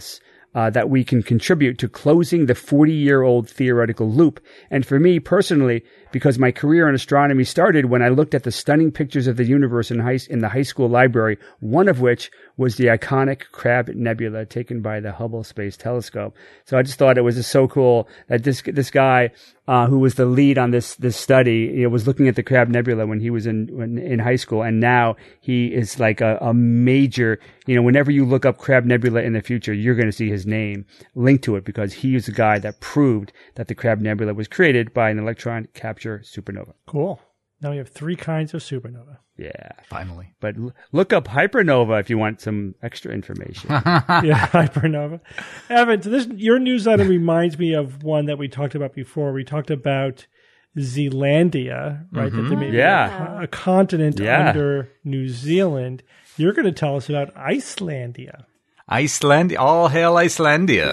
uh, that we can contribute to closing the forty-year-old theoretical loop. And for me personally, because my career in astronomy started when I looked at the stunning pictures of the universe in, high, in the high school library, one of which was the iconic Crab Nebula taken by the Hubble Space Telescope. So I just thought it was just so cool that this this guy uh, who was the lead on this this study, you know, was looking at the Crab Nebula when he was in when, in high school, and now he is like a, a major. You know, whenever you look up Crab Nebula in the future, you're going to see his name linked to it because he is the guy that proved that the Crab Nebula was created by an electron capture supernova. Cool. Now we have three kinds of supernova. Yeah. Finally. But l- look up hypernova if you want some extra information. Yeah, hypernova. Evan, so this your news item reminds me of one that we talked about before. We talked about Zealandia, right? Mm-hmm. That there may Yeah. be a, a continent Yeah. under New Zealand. You're going to tell us about Icelandia. Iceland, all hail Icelandia.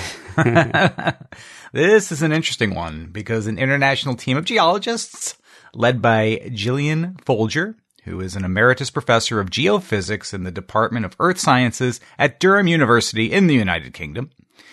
This is an interesting one because an international team of geologists led by Gillian Folger, who is an emeritus professor of geophysics in the Department of Earth Sciences at Durham University in the United Kingdom.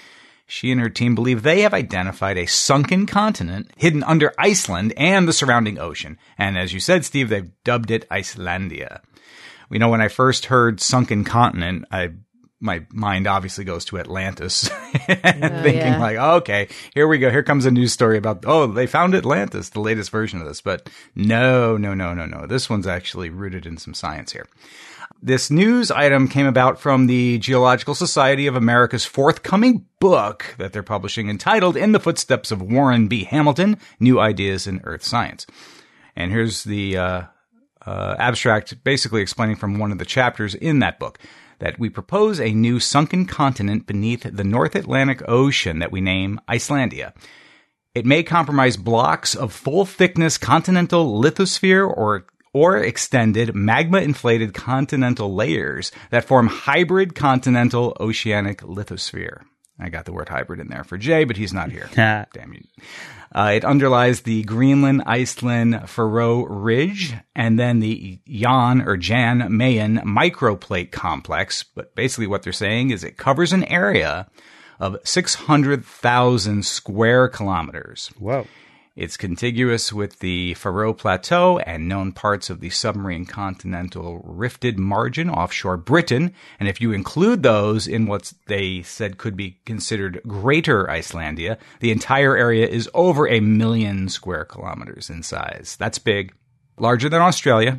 She and her team believe they have identified a sunken continent hidden under Iceland and the surrounding ocean. And as you said, Steve, they've dubbed it Icelandia. We know when I first heard sunken continent, I my mind obviously goes to Atlantis, thinking Oh, yeah. like, oh, okay, here we go. Here comes a news story about, oh, they found Atlantis, the latest version of this. But no, no, no, no, no. This one's actually rooted in some science here. This news item came about from the Geological Society of America's forthcoming book that they're publishing entitled In the Footsteps of Warren B. Hamilton, New Ideas in Earth Science. And here's the uh, uh, abstract basically explaining from one of the chapters in that book that we propose a new sunken continent beneath the North Atlantic Ocean that we name Icelandia. It may comprise blocks of full-thickness continental lithosphere or or extended magma-inflated continental layers that form hybrid continental oceanic lithosphere. I got the word hybrid in there for Jay, but he's not here. Damn you. Uh, it underlies the Greenland, Iceland, Faroe Ridge, and then the Jan or Jan Mayen microplate complex. But basically what they're saying is it covers an area of six hundred thousand square kilometers. Whoa. It's contiguous with the Faroe Plateau and known parts of the submarine continental rifted margin offshore Britain. And if you include those in what they said could be considered Greater Icelandia, the entire area is over a million square kilometers in size. That's big. Larger than Australia.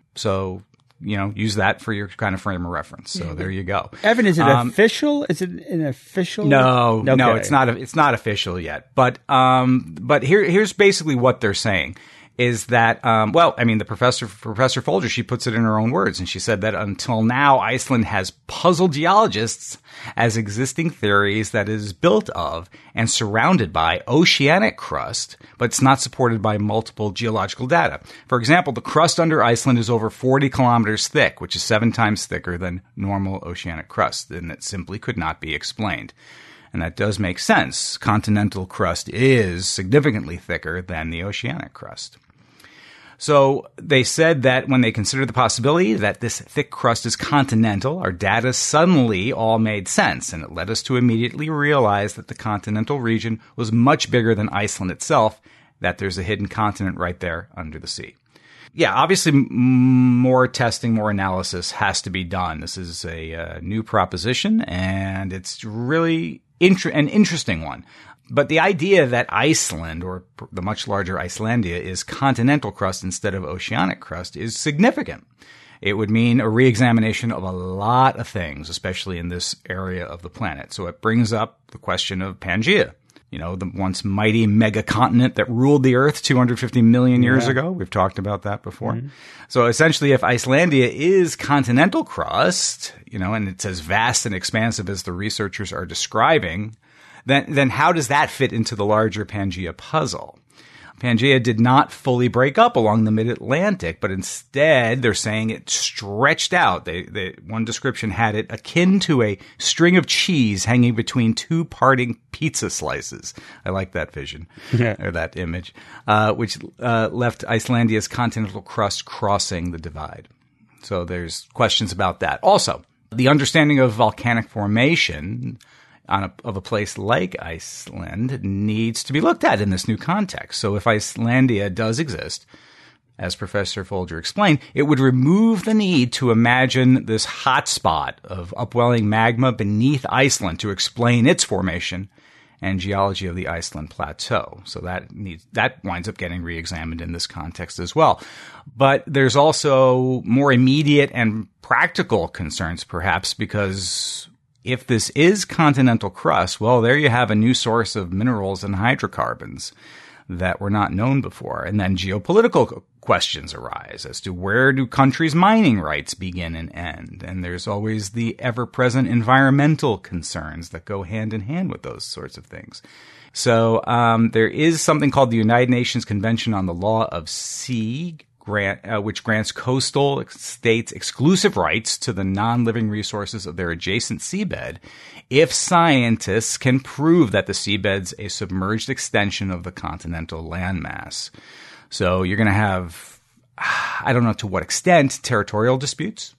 So, you know, use that for your kind of frame of reference. So there you go. Evan, is it Um, official? Is it an official? No, no, Okay. it's not. It's not official yet. But um, but here, here's basically what they're saying is that um, well, I mean, the professor, Professor Folger, she puts it in her own words, and she said that until now, Iceland has puzzled geologists as existing theories that it is built of and surrounded by oceanic crust, but it's not supported by multiple geological data. For example, the crust under Iceland is over forty kilometers thick, which is seven times thicker than normal oceanic crust, and it simply could not be explained. And that does make sense. Continental crust is significantly thicker than the oceanic crust. So they said that when they considered the possibility that this thick crust is continental, our data suddenly all made sense, and it led us to immediately realize that the continental region was much bigger than Iceland itself, that there's a hidden continent right there under the sea. Yeah, obviously m- more testing, more analysis has to be done. This is a uh, new proposition, and it's really int- an interesting one. But the idea that Iceland, or the much larger Icelandia, is continental crust instead of oceanic crust is significant. It would mean a reexamination of a lot of things, especially in this area of the planet. So it brings up the question of Pangaea. You know, the once mighty megacontinent that ruled the Earth two hundred fifty million years Yeah. ago. We've talked about that before. Mm-hmm. So essentially, if Icelandia is continental crust, you know, and it's as vast and expansive as the researchers are describing, then then how does that fit into the larger Pangaea puzzle? Pangaea did not fully break up along the mid-Atlantic, but instead they're saying it stretched out. They, they, one description had it akin to a string of cheese hanging between two parting pizza slices. I like that vision, Yeah. or that image, uh, which uh, left Icelandia's continental crust crossing the divide. So there's questions about that. Also, the understanding of volcanic formation on a, of a place like Iceland needs to be looked at in this new context. So if Icelandia does exist, as Professor Folger explained, it would remove the need to imagine this hotspot of upwelling magma beneath Iceland to explain its formation and geology of the Iceland Plateau. So that needs, that winds up getting re-examined in this context as well. But there's also more immediate and practical concerns, perhaps, because if this is continental crust, well, there you have a new source of minerals and hydrocarbons that were not known before. And then geopolitical questions arise as to where do countries' mining rights begin and end. And there's always the ever-present environmental concerns that go hand in hand with those sorts of things. So um, there is something called the United Nations Convention on the Law of Sea, grant, uh, which grants coastal states exclusive rights to the non-living resources of their adjacent seabed if scientists can prove that the seabed's a submerged extension of the continental landmass. So you're going to have, I don't know to what extent, territorial disputes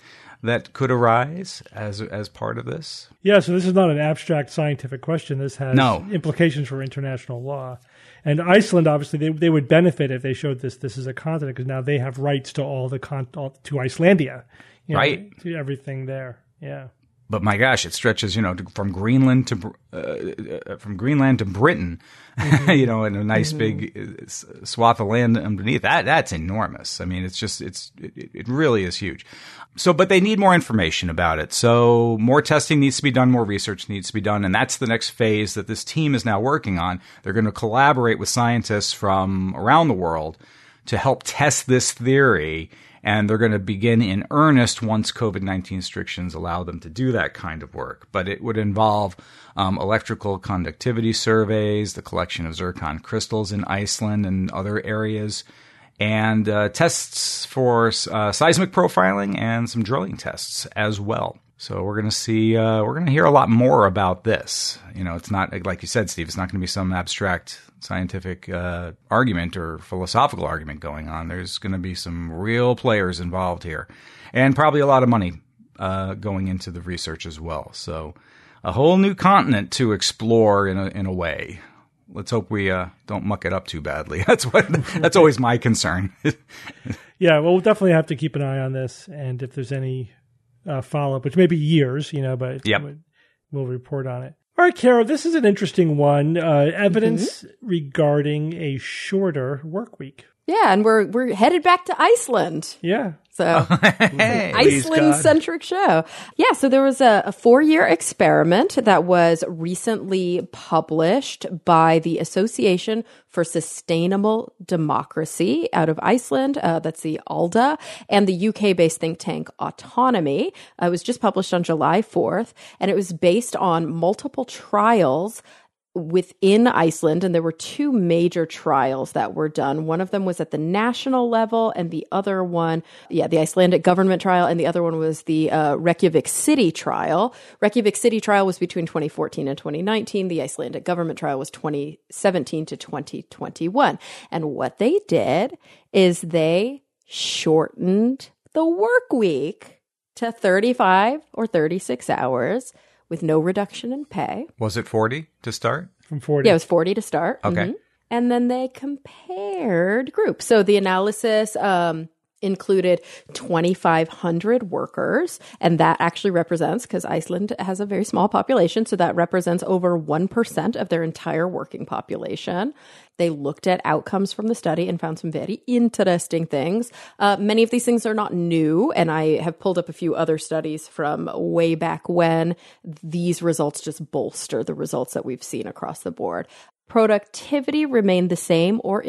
that could arise as as part of this. Yeah, so this is not an abstract scientific question. This has no. implications for international law. And Iceland, obviously, they they would benefit if they showed this this is a continent, because now they have rights to all the con- all, to Icelandia, you know, right? To everything there. Yeah. But my gosh, it stretches, you know, to, from Greenland to uh, from Greenland to Britain, mm-hmm. you know, in a nice mm-hmm. big swath of land underneath. That that's enormous. I mean, it's just it's it, it really is huge. So, but they need more information about it. So, more testing needs to be done, more research needs to be done, and that's the next phase that this team is now working on. They're going to collaborate with scientists from around the world to help test this theory. And they're going to begin in earnest once COVID nineteen restrictions allow them to do that kind of work. But it would involve um, electrical conductivity surveys, the collection of zircon crystals in Iceland and other areas, and uh, tests for uh, seismic profiling and some drilling tests as well. So we're going to see, uh, we're going to hear a lot more about this. You know, it's not, like you said, Steve, it's not going to be some abstract scientific uh, argument or philosophical argument going on. There's going to be some real players involved here, and probably a lot of money uh, going into the research as well. So a whole new continent to explore in a in a way. Let's hope we uh, don't muck it up too badly. That's what. That's always my concern. Yeah, well, we'll definitely have to keep an eye on this, and if there's any uh, follow-up, which may be years, you know, but yep. we'll report on it. All right, Kara, this is an interesting one. Uh, evidence mm-hmm. regarding a shorter work week. Yeah, and we're we're headed back to Iceland. Yeah. So hey, Iceland-centric show. Yeah, so there was a, a four-year experiment that was recently published by the Association for Sustainable Democracy out of Iceland. Uh, that's the ALDA, and the U K-based think tank Autonomy. Uh, it was just published on July fourth, and it was based on multiple trials within Iceland, and there were two major trials that were done. One of them was at the national level, and the other one, yeah, the Icelandic government trial, and the other one was the uh, Reykjavik City trial. Reykjavik City trial was between twenty fourteen and twenty nineteen. The Icelandic government trial was twenty seventeen to twenty twenty-one. And what they did is they shortened the work week to thirty-five or thirty-six hours, with no reduction in pay. Was it forty to start? From forty. Yeah, it was forty to start. Okay. Mm-hmm. And then they compared groups. So the analysis um, included twenty-five hundred workers, and that actually represents, because Iceland has a very small population, so that represents over one percent of their entire working population. They looked at outcomes from the study and found some very interesting things. Uh, many of these things are not new, and I have pulled up a few other studies from way back when. These results just bolster the results that we've seen across the board. Productivity remained the same or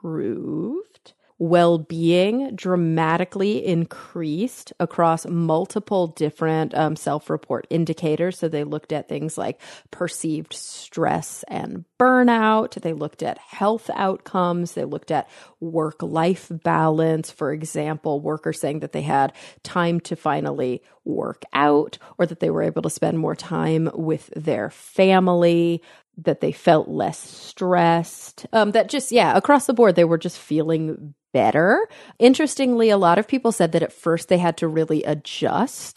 improved. Well-being dramatically increased across multiple different um, self-report indicators. So they looked at things like perceived stress and burnout. They looked at health outcomes. They looked at work-life balance. For example, workers saying that they had time to finally work out, or that they were able to spend more time with their family, that they felt less stressed, um, that just, yeah, across the board, they were just feeling better. Interestingly, a lot of people said that at first they had to really adjust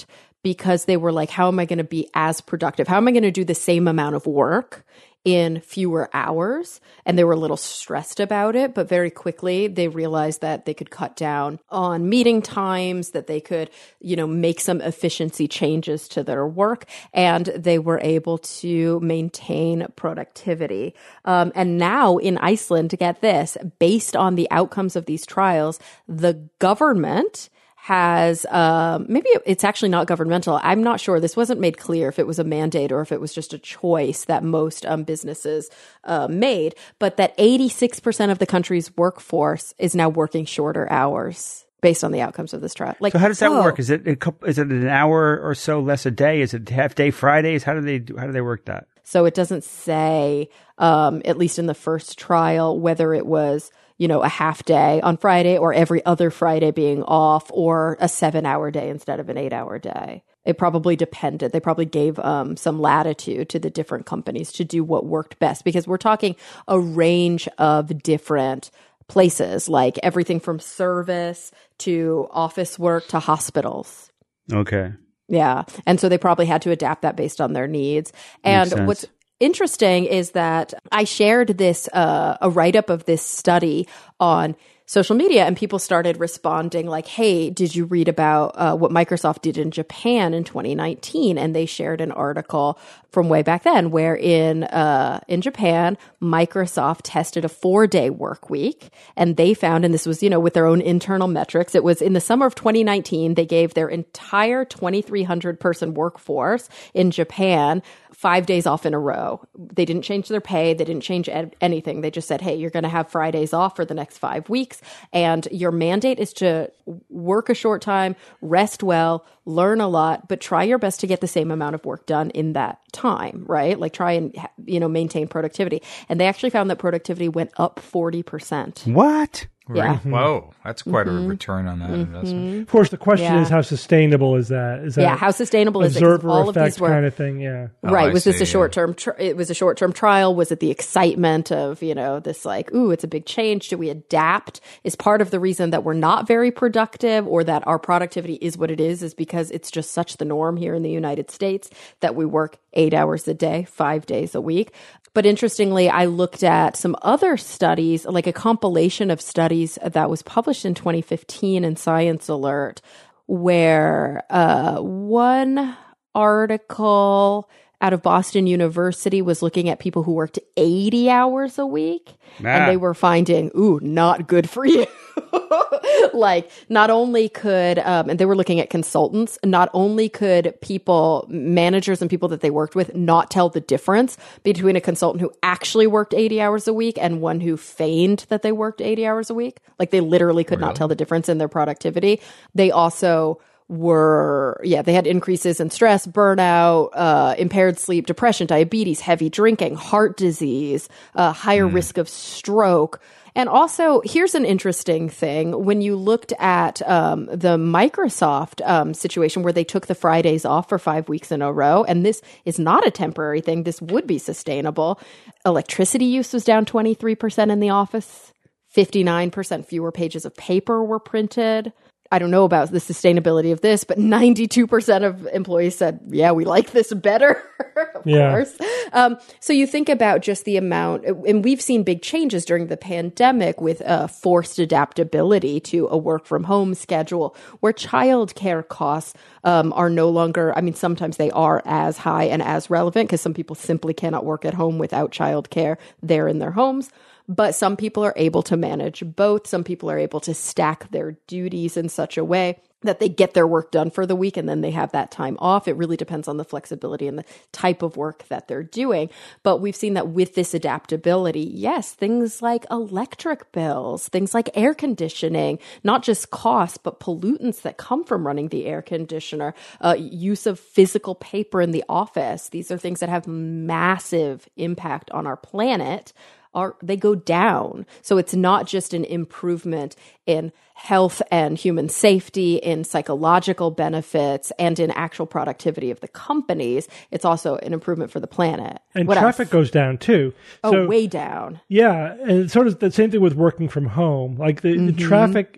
because they were like, how am I going to be as productive? How am I going to do the same amount of work in fewer hours? And they were a little stressed about it, but very quickly they realized that they could cut down on meeting times, that they could, you know, make some efficiency changes to their work, and they were able to maintain productivity. Um, and now in Iceland, to get this, based on the outcomes of these trials, the government has, um, maybe it's actually not governmental. I'm not sure. This wasn't made clear if it was a mandate or if it was just a choice that most um, businesses uh, made, but that eighty-six percent of the country's workforce is now working shorter hours based on the outcomes of this trial. Like, so how does that whoa. work? Is it a couple, is it an hour or so less a day? Is it half day Fridays? How do they do, how do they work that? So it doesn't say, um, at least in the first trial, whether it was, you know, a half day on Friday or every other Friday being off, or a seven hour day instead of an eight hour day. It probably depended. They probably gave um, some latitude to the different companies to do what worked best, because we're talking a range of different places, like everything from service to office work to hospitals. Okay. Yeah. And so they probably had to adapt that based on their needs. And what's interesting is that I shared this, uh, a write-up of this study on social media, and people started responding like, hey, did you read about uh, what Microsoft did in Japan in twenty nineteen? And they shared an article from way back then where in uh, in Japan, Microsoft tested a four-day work week, and they found, and this was, you know, with their own internal metrics, it was in the summer of twenty nineteen, they gave their entire twenty-three hundred person workforce in Japan five days off in a row. They didn't change their pay. They didn't change ed- anything. They just said, hey, you're going to have Fridays off for the next five weeks. And your mandate is to work a short time, rest well, learn a lot, but try your best to get the same amount of work done in that time, right? Like try and, you know, maintain productivity. And they actually found that productivity went up forty percent. What? Yeah. Right. Whoa, that's quite mm-hmm. a return on that mm-hmm. investment. Of course, the question yeah. is how sustainable is that? Is that yeah, how sustainable is it? 'Cause observer all of effect these were kind of thing? Yeah, right. Oh, was see, this a short term? Tr- it was a short term trial. Was it the excitement of, you know, this like, ooh, it's a big change? Do we adapt? Is part of the reason that we're not very productive, or that our productivity is what it is, is because it's just such the norm here in the United States that we work eight hours a day, five days a week. But interestingly, I looked at some other studies, like a compilation of studies that was published in twenty fifteen in Science Alert, where uh, one article out of Boston University was looking at people who worked eighty hours a week, ah. and they were finding, ooh, not good for you. Like, not only could, um, and they were looking at consultants, not only could people, managers and people that they worked with, not tell the difference between a consultant who actually worked eighty hours a week and one who feigned that they worked eighty hours a week. Like, they literally could really? not tell the difference in their productivity. They also were, yeah, they had increases in stress, burnout, uh, impaired sleep, depression, diabetes, heavy drinking, heart disease, uh, higher mm. risk of stroke. And also, here's an interesting thing. When you looked at um, the Microsoft um, situation where they took the Fridays off for five weeks in a row, and this is not a temporary thing, this would be sustainable. Electricity use was down twenty-three percent in the office. fifty-nine percent fewer pages of paper were printed. I don't know about the sustainability of this, but ninety-two percent of employees said, yeah, we like this better, of yeah. course. Um, so you think about just the amount, and we've seen big changes during the pandemic with uh, forced adaptability to a work from home schedule, where childcare costs um, are no longer, I mean, sometimes they are as high and as relevant because some people simply cannot work at home without childcare there in their homes. But some people are able to manage both. Some people are able to stack their duties in such a way that they get their work done for the week and then they have that time off. It really depends on the flexibility and the type of work that they're doing. But we've seen that with this adaptability, yes, things like electric bills, things like air conditioning, not just costs, but pollutants that come from running the air conditioner, uh, use of physical paper in the office. These are things that have massive impact on our planet. Are they go down. So it's not just an improvement in health and human safety, in psychological benefits, and in actual productivity of the companies. It's also an improvement for the planet. And what traffic else? goes down too. Oh, so, way down. Yeah. And it's sort of the same thing with working from home. Like the, mm-hmm. the traffic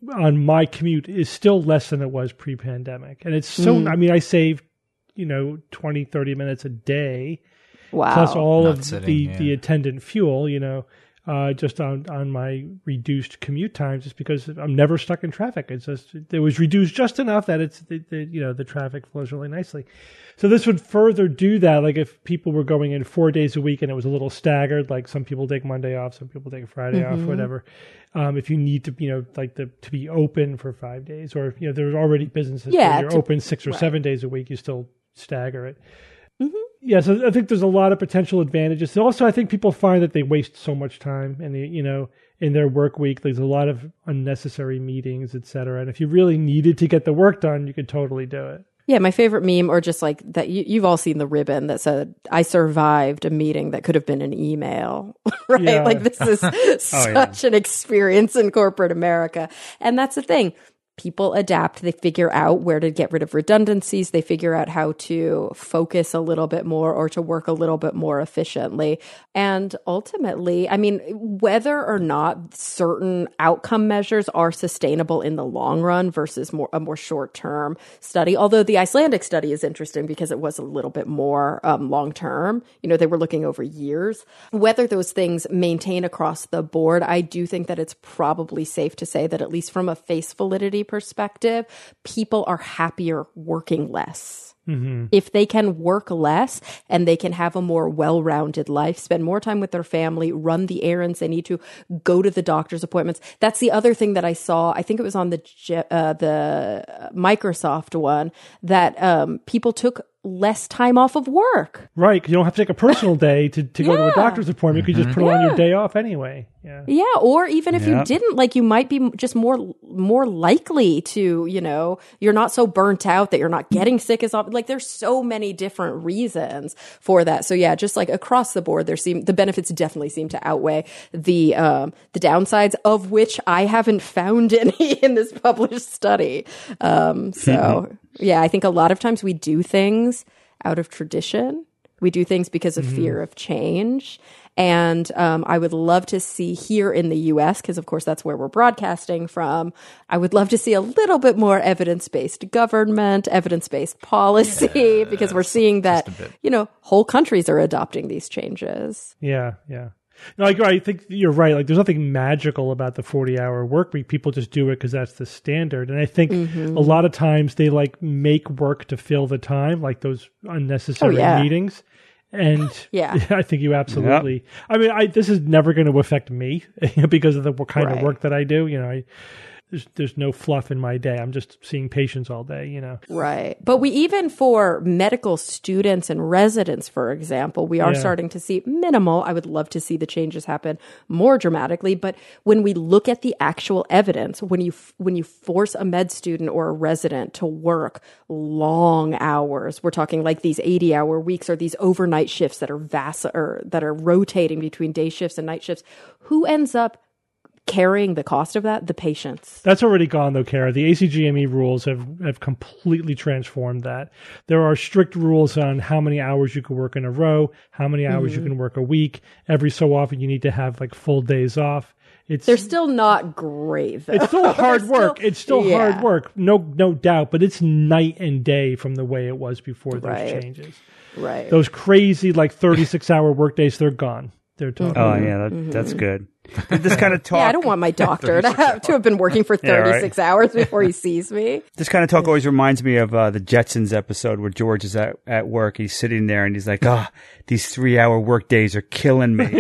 on my commute is still less than it was pre-pandemic. And it's so, mm. I mean, I save, you know, twenty, thirty minutes a day. Wow. Plus all Not of sitting, the, yeah. the attendant fuel, you know, uh, just on, on my reduced commute times, just because I'm never stuck in traffic. It's just, it was reduced just enough that it's, the, the, you know, the traffic flows really nicely. So this would further do that. Like if people were going in four days a week and it was a little staggered, like some people take Monday off, some people take Friday mm-hmm. off, whatever. Um, if you need to, you know, like the, to be open for five days or, you know, there's already businesses yeah, where you're to, open six or right. seven days a week, you still stagger it. Mm-hmm. Yeah, so I think there's a lot of potential advantages. Also, I think people find that they waste so much time in the, you know, in their work week. There's a lot of unnecessary meetings, et cetera. And if you really needed to get the work done, you could totally do it. Yeah, my favorite meme, or just like that, you, you've all seen the ribbon that said, "I survived a meeting that could have been an email," right? Yeah. Like this is oh, such yeah. an experience in corporate America. And that's the thing. People adapt. They figure out where to get rid of redundancies. They figure out how to focus a little bit more or to work a little bit more efficiently. And ultimately, I mean, whether or not certain outcome measures are sustainable in the long run versus more a more short-term study, although the Icelandic study is interesting because it was a little bit more um, long-term. You know, they were looking over years. Whether those things maintain across the board, I do think that it's probably safe to say that at least from a face validity perspective, people are happier working less. Mm-hmm. If they can work less and they can have a more well-rounded life, spend more time with their family, run the errands they need to, go to the doctor's appointments. That's the other thing that I saw. I think it was on the uh, the Microsoft one that um, people took less time off of work. Right, because you don't have to take a personal day to, to go yeah. to a doctor's appointment. You could just put yeah. on your day off anyway. Yeah, yeah. Or even if Yep. you didn't, like you might be just more more likely to, you know, you're not so burnt out that you're not getting sick as often. Like there's so many different reasons for that. So yeah, just like across the board, there seem the benefits definitely seem to outweigh the um, the downsides, of which I haven't found any in this published study. Um, so yeah, I think a lot of times we do things out of tradition. We do things because of mm-hmm. fear of change. And um, I would love to see here in the U S, because of course that's where we're broadcasting from, I would love to see a little bit more evidence-based government, evidence-based policy, yeah, because we're seeing that, you know, whole countries are adopting these changes. Yeah, yeah. No, I, I think you're right. Like, there's nothing magical about the forty-hour work week. People just do it because that's the standard. And I think mm-hmm. a lot of times they like make work to fill the time, like those unnecessary oh, yeah. meetings. And yeah. I think you absolutely. Yep. I mean, I this is never going to affect me because of the kind right. of work that I do. You know, I. There's, there's no fluff in my day. I'm just seeing patients all day, you know. Right. But we even for medical students and residents, for example, we are yeah. starting to see minimal. I would love to see the changes happen more dramatically. But when we look at the actual evidence, when you when you force a med student or a resident to work long hours, we're talking like these eighty hour weeks or these overnight shifts that are vast or that are rotating between day shifts and night shifts, who ends up carrying the cost of that? The patients. That's already gone, though, Kara. The A C G M E rules have, have completely transformed that. There are strict rules on how many hours you can work in a row, how many hours mm-hmm. you can work a week. Every so often, you need to have like full days off. It's They're still not great, though. It's still hard work. Still, it's still yeah. hard work. No, no doubt. But it's night and day from the way it was before those right. changes. Right. Those crazy like thirty-six hour work days, they're gone. They're totally Oh, yeah, that, mm-hmm. that's good. This kind of talk. Yeah, I don't want my doctor to have to have been working for thirty-six yeah, right. hours before he sees me. This kind of talk always reminds me of uh, the Jetsons episode where George is at, at work. He's sitting there and he's like, oh, these three hour work days are killing me.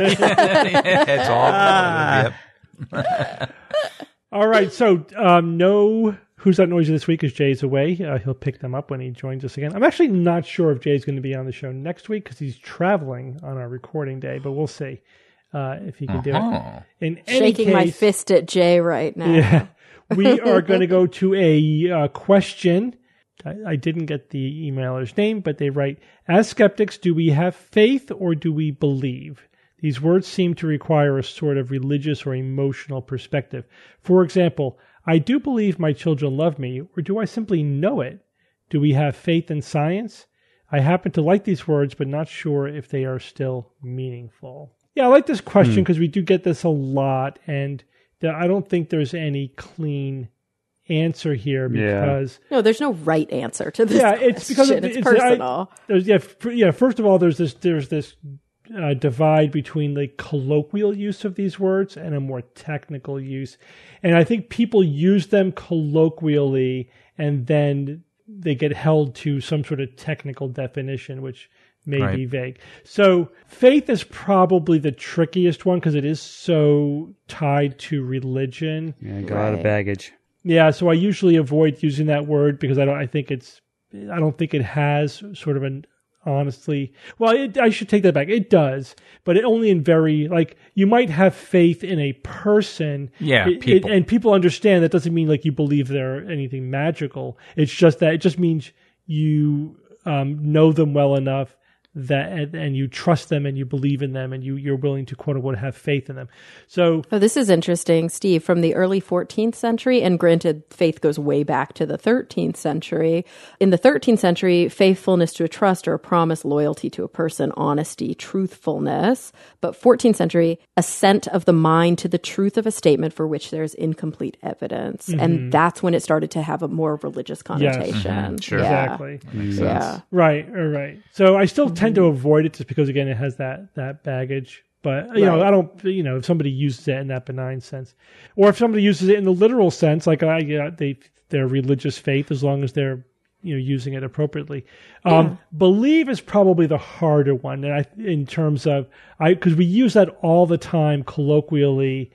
It's all ah. Yep. All right. So um, no Who's That Noisy this week is Jay's away. Uh, he'll pick them up when he joins us again. I'm actually not sure if Jay's going to be on the show next week because he's traveling on our recording day, but we'll see. Uh, if he can uh-huh. do it. In any Shaking case, my fist at Jay right now. Yeah, we are going to go to a uh, question. I, I didn't get the emailer's name, but they write, as skeptics, do we have faith or do we believe? These words seem to require a sort of religious or emotional perspective. For example, I do believe my children love me, or do I simply know it? Do we have faith in science? I happen to like these words, but not sure if they are still meaningful. Yeah, I like this question because hmm. we do get this a lot, and that I don't think there's any clean answer here because no, there's no right answer to this. Yeah, question. it's because of, it's, it's personal. I, there's, yeah, f- yeah. First of all, there's this there's this uh, divide between the colloquial use of these words and a more technical use, and I think people use them colloquially, and then they get held to some sort of technical definition, which may Right. be vague. So faith is probably the trickiest one because it is so tied to religion. Yeah, got a lot of Right. baggage. Yeah, so I usually avoid using that word because I don't. I think it's. I don't think it has sort of an honestly. Well, it, I should take that back. It does, but it only in very like you might have faith in a person. Yeah, It- it- people. and people understand that doesn't mean like you believe they're anything magical. It's just that it just means you um, know them well enough that and, and you trust them and you believe in them and you you're willing to quote unquote have faith in them. So Oh, this is interesting, Steve. From the early fourteenth century, and granted, faith goes way back to the thirteenth century. In the thirteenth century, faithfulness to a trust or a promise, loyalty to a person, honesty, truthfulness. But fourteenth century, assent of the mind to the truth of a statement for which there is incomplete evidence. And that's when it started to have a more religious connotation. Sure. Yeah. exactly. Yeah. Right, or right. So I still tend to avoid it just because again it has that that baggage. But you know, Right. I don't. You know, if somebody uses it in that benign sense, or if somebody uses it in the literal sense, like I, yeah, they their religious faith, as long as they're you know using it appropriately. Um, believe is probably the harder one, and I in terms of I because we use that all the time colloquially.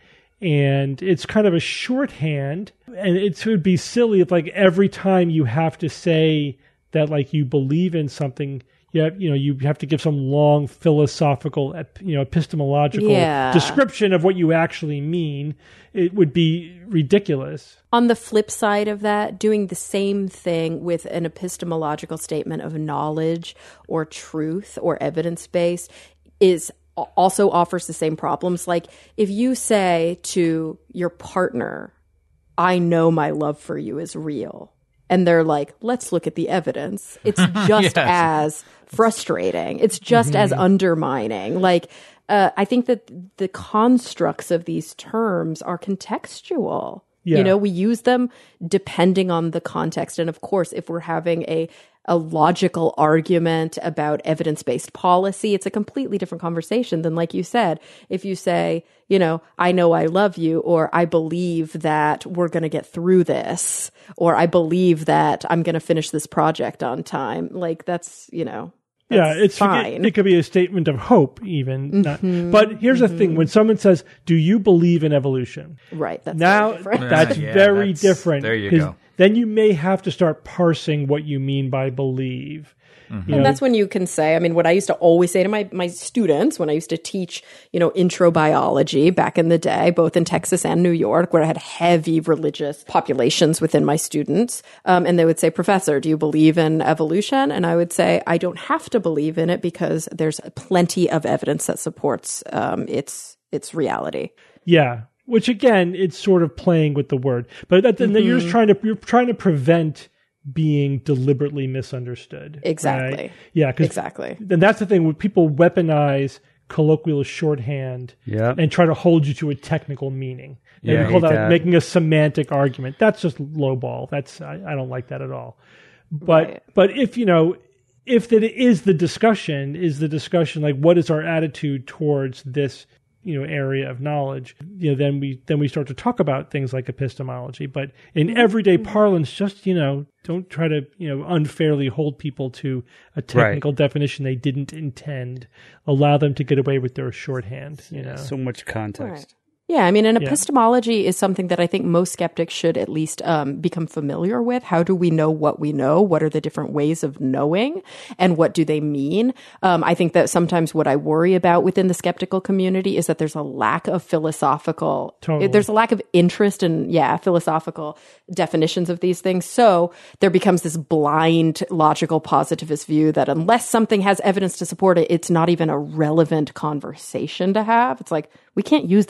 And it's kind of a shorthand, and it would be silly if, like, every time you have to say that, like, you believe in something, you have, you know, you have to give some long philosophical, ep- you know, epistemological Yeah. description of what you actually mean. It would be ridiculous. On the flip side of that, doing the same thing with an epistemological statement of knowledge or truth or evidence base is also offers the same problems. Like if you say to your partner, I know my love for you is real. And they're like, let's look at the evidence. It's just Yes. as frustrating. It's just as undermining. Like, uh, I think that the constructs of these terms are contextual. Yeah. You know, we use them depending on the context. And of course, if we're having a a logical argument about evidence-based policy, it's a completely different conversation than, like you said, if you say, you know, I know I love you, or I believe that we're going to get through this, or I believe that I'm going to finish this project on time. Like that's, you know, Yeah, that's it's fine. It, it could be a statement of hope, even. Not, but here's the thing: when someone says, "Do you believe in evolution?" Right. That's now very different. that's Yeah, very that's- different. there you 'cause go. Then you may have to start parsing what you mean by believe. You know, And that's when you can say, I mean, what I used to always say to my, my students when I used to teach, you know, intro biology back in the day, both in Texas and New York, where I had heavy religious populations within my students. Um, and they would say, Professor, do you believe in evolution? And I would say, I don't have to believe in it because there's plenty of evidence that supports um, its its reality. yeah. Which again, it's sort of playing with the word, but that, then you're just trying to you're trying to prevent being deliberately misunderstood. Exactly. Right? Yeah. Because Exactly. and that's the thing when people weaponize colloquial shorthand Yeah. and try to hold you to a technical meaning. They Yeah, I call hate that, that. making a semantic argument. That's just lowball. That's I, I don't like that at all. But Right. but if you know if that is the discussion, is the discussion like what is our attitude towards this you know area of knowledge? You know, then we then we start to talk about things like epistemology. But in everyday parlance, just you know, don't try to you know unfairly hold people to a technical definition they didn't intend. Allow them to get away with their shorthand. You know, So much context. Yeah, I mean, an Yeah. epistemology is something that I think most skeptics should at least um, become familiar with. How do we know what we know? What are the different ways of knowing? And what do they mean? Um, I think that sometimes what I worry about within the skeptical community is that there's a lack of philosophical, Totally. there's a lack of interest in, yeah, philosophical definitions of these things. So there becomes this blind, logical, positivist view that unless something has evidence to support it, it's not even a relevant conversation to have. It's like, we can't use the scientific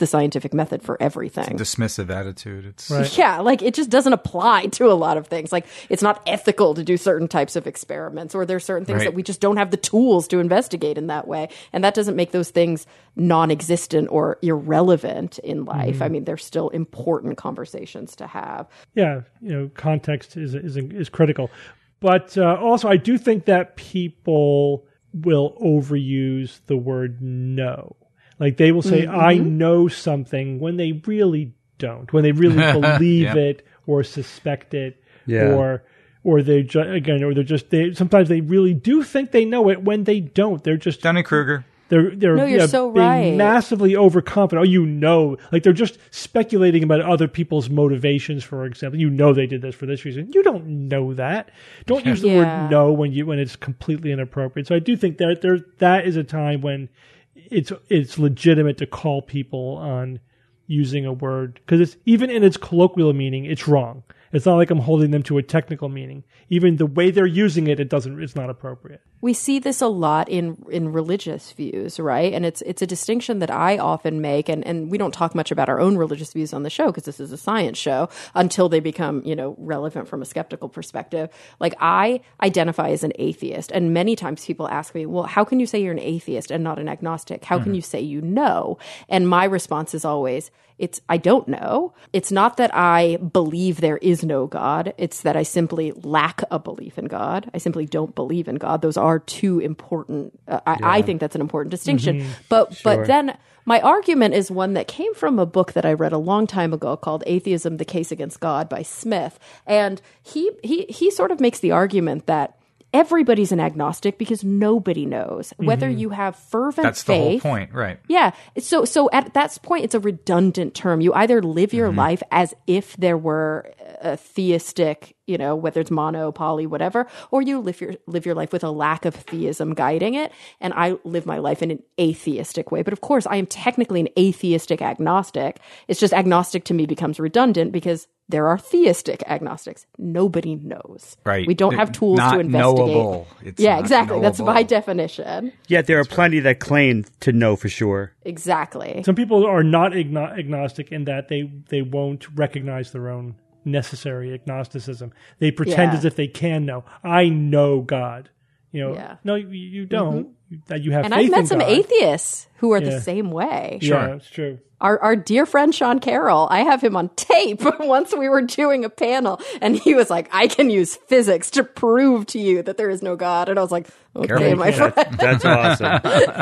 scientific method for everything. Dismissive attitude. It's Right. Yeah, like it just doesn't apply to a lot of things. Like it's not ethical to do certain types of experiments, or there's certain things Right. that we just don't have the tools to investigate in that way. And that doesn't make those things non-existent or irrelevant in life. Mm-hmm. I mean, they're still important conversations to have. Yeah, you know, context is is is critical. But uh, also, I do think that people will overuse the word "know." Like they will say, Mm-hmm. "I know something," when they really don't. When they really believe Yeah. it or suspect it, Yeah. or or they ju- again, or they're just they. Sometimes they really do think they know it when they don't. They're just Dunning-Kruger. They're they're No, you're yeah, so being right. massively overconfident. Oh, you know, like they're just speculating about other people's motivations. For example, you know they did this for this reason. You don't know that. Don't use the Yeah. word "no" when you when it's completely inappropriate. So I do think that there that is a time when it's it's legitimate to call people on using a word, because it's even in its colloquial meaning, it's wrong. It's not like I'm holding them to a technical meaning. Even the way they're using it, it doesn't. It's not appropriate. We see this a lot in in religious views, right? And it's it's a distinction that I often make, and, and we don't talk much about our own religious views on the show because this is a science show until they become, you know, relevant from a skeptical perspective. Like I identify as an atheist, and many times people ask me, well, how can you say you're an atheist and not an agnostic? How can you say you know? And my response is always, it's I don't know. It's not that I believe there is no God. It's that I simply lack a belief in God. I simply don't believe in God. Those are two important. Uh, I, I think that's an important distinction. But Sure. but then my argument is one that came from a book that I read a long time ago called "Atheism: The Case Against God" by Smith, and he he he sort of makes the argument that everybody's an agnostic because nobody knows whether you have fervent That's the faith. whole point, right? Yeah. So so at that point, it's a redundant term. You either live your life as if there were a theistic, you know, whether it's mono, poly, whatever, or you live your live your life with a lack of theism guiding it. And I live my life in an atheistic way. But of course, I am technically an atheistic agnostic. It's just agnostic to me becomes redundant because there are theistic agnostics. Nobody knows. Right. We don't have tools Not to investigate. knowable. It's yeah, not exactly. That's knowable. by definition. Yet there are plenty that claim to know for sure. Exactly. Some people are not agno- agnostic in that they, they won't recognize their own necessary agnosticism. They pretend Yeah. as if they can know. I know God. You know, Yeah. no, you, you don't. That you have And faith I've met in some God. atheists who are Yeah. the same way. Yeah, Sure. it's true. Our our dear friend Sean Carroll, I have him on tape. Once we were doing a panel, and he was like, "I can use physics to prove to you that there is no God." And I was like, "Okay, Careful. my friend." That's awesome.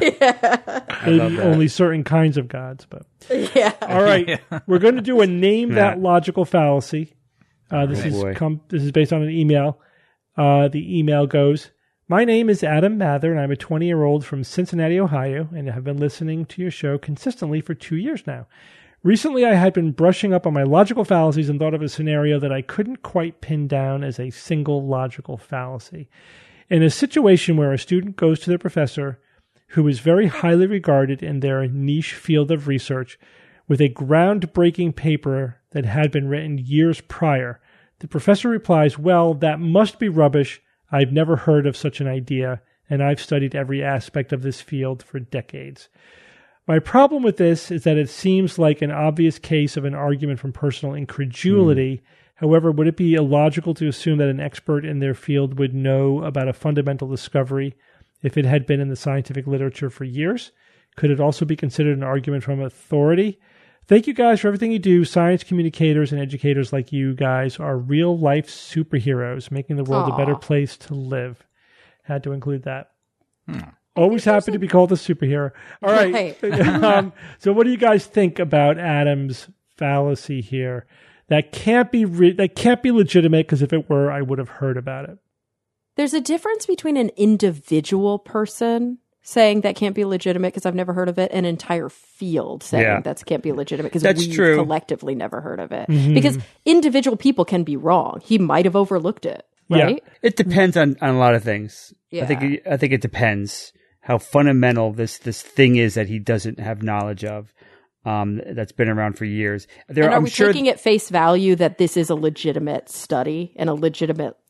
Maybe only certain kinds of gods, but Yeah. all right. We're going to do a name that logical fallacy. Uh, this is boy. come. This is based on an email. Uh, the email goes: My name is Adam Mather, and I'm a twenty-year-old from Cincinnati, Ohio, and have been listening to your show consistently for two years now. Recently, I had been brushing up on my logical fallacies and thought of a scenario that I couldn't quite pin down as a single logical fallacy. In a situation where a student goes to their professor, who is very highly regarded in their niche field of research, with a groundbreaking paper that had been written years prior, the professor replies, "Well, that must be rubbish. I've never heard of such an idea, and I've studied every aspect of this field for decades." My problem with this is that it seems like an obvious case of an argument from personal incredulity. Mm. However, would it be illogical to assume that an expert in their field would know about a fundamental discovery if it had been in the scientific literature for years? Could it also be considered an argument from authority? Thank you guys for everything you do. Science communicators and educators like you guys are real-life superheroes, making the world Aww. a better place to live. Had to include that. Hmm. Always happy to be called a superhero. All right. Right. um, so what do you guys think about Adam's fallacy here? That can't be re- that can't be legitimate, because if it were, I would have heard about it. There's a difference between an individual person saying that can't be legitimate because I've never heard of it, an entire field saying Yeah. that can't be legitimate because That's we've true. collectively never heard of it. Mm-hmm. Because individual people can be wrong. He might have overlooked it, Yeah. right? It depends on, on a lot of things. Yeah. I think it- I think it depends how fundamental this this thing is that he doesn't have knowledge of. Um, that's been around for years. There, And are I'm we sure taking at face value that this is a legitimate study and a legitimate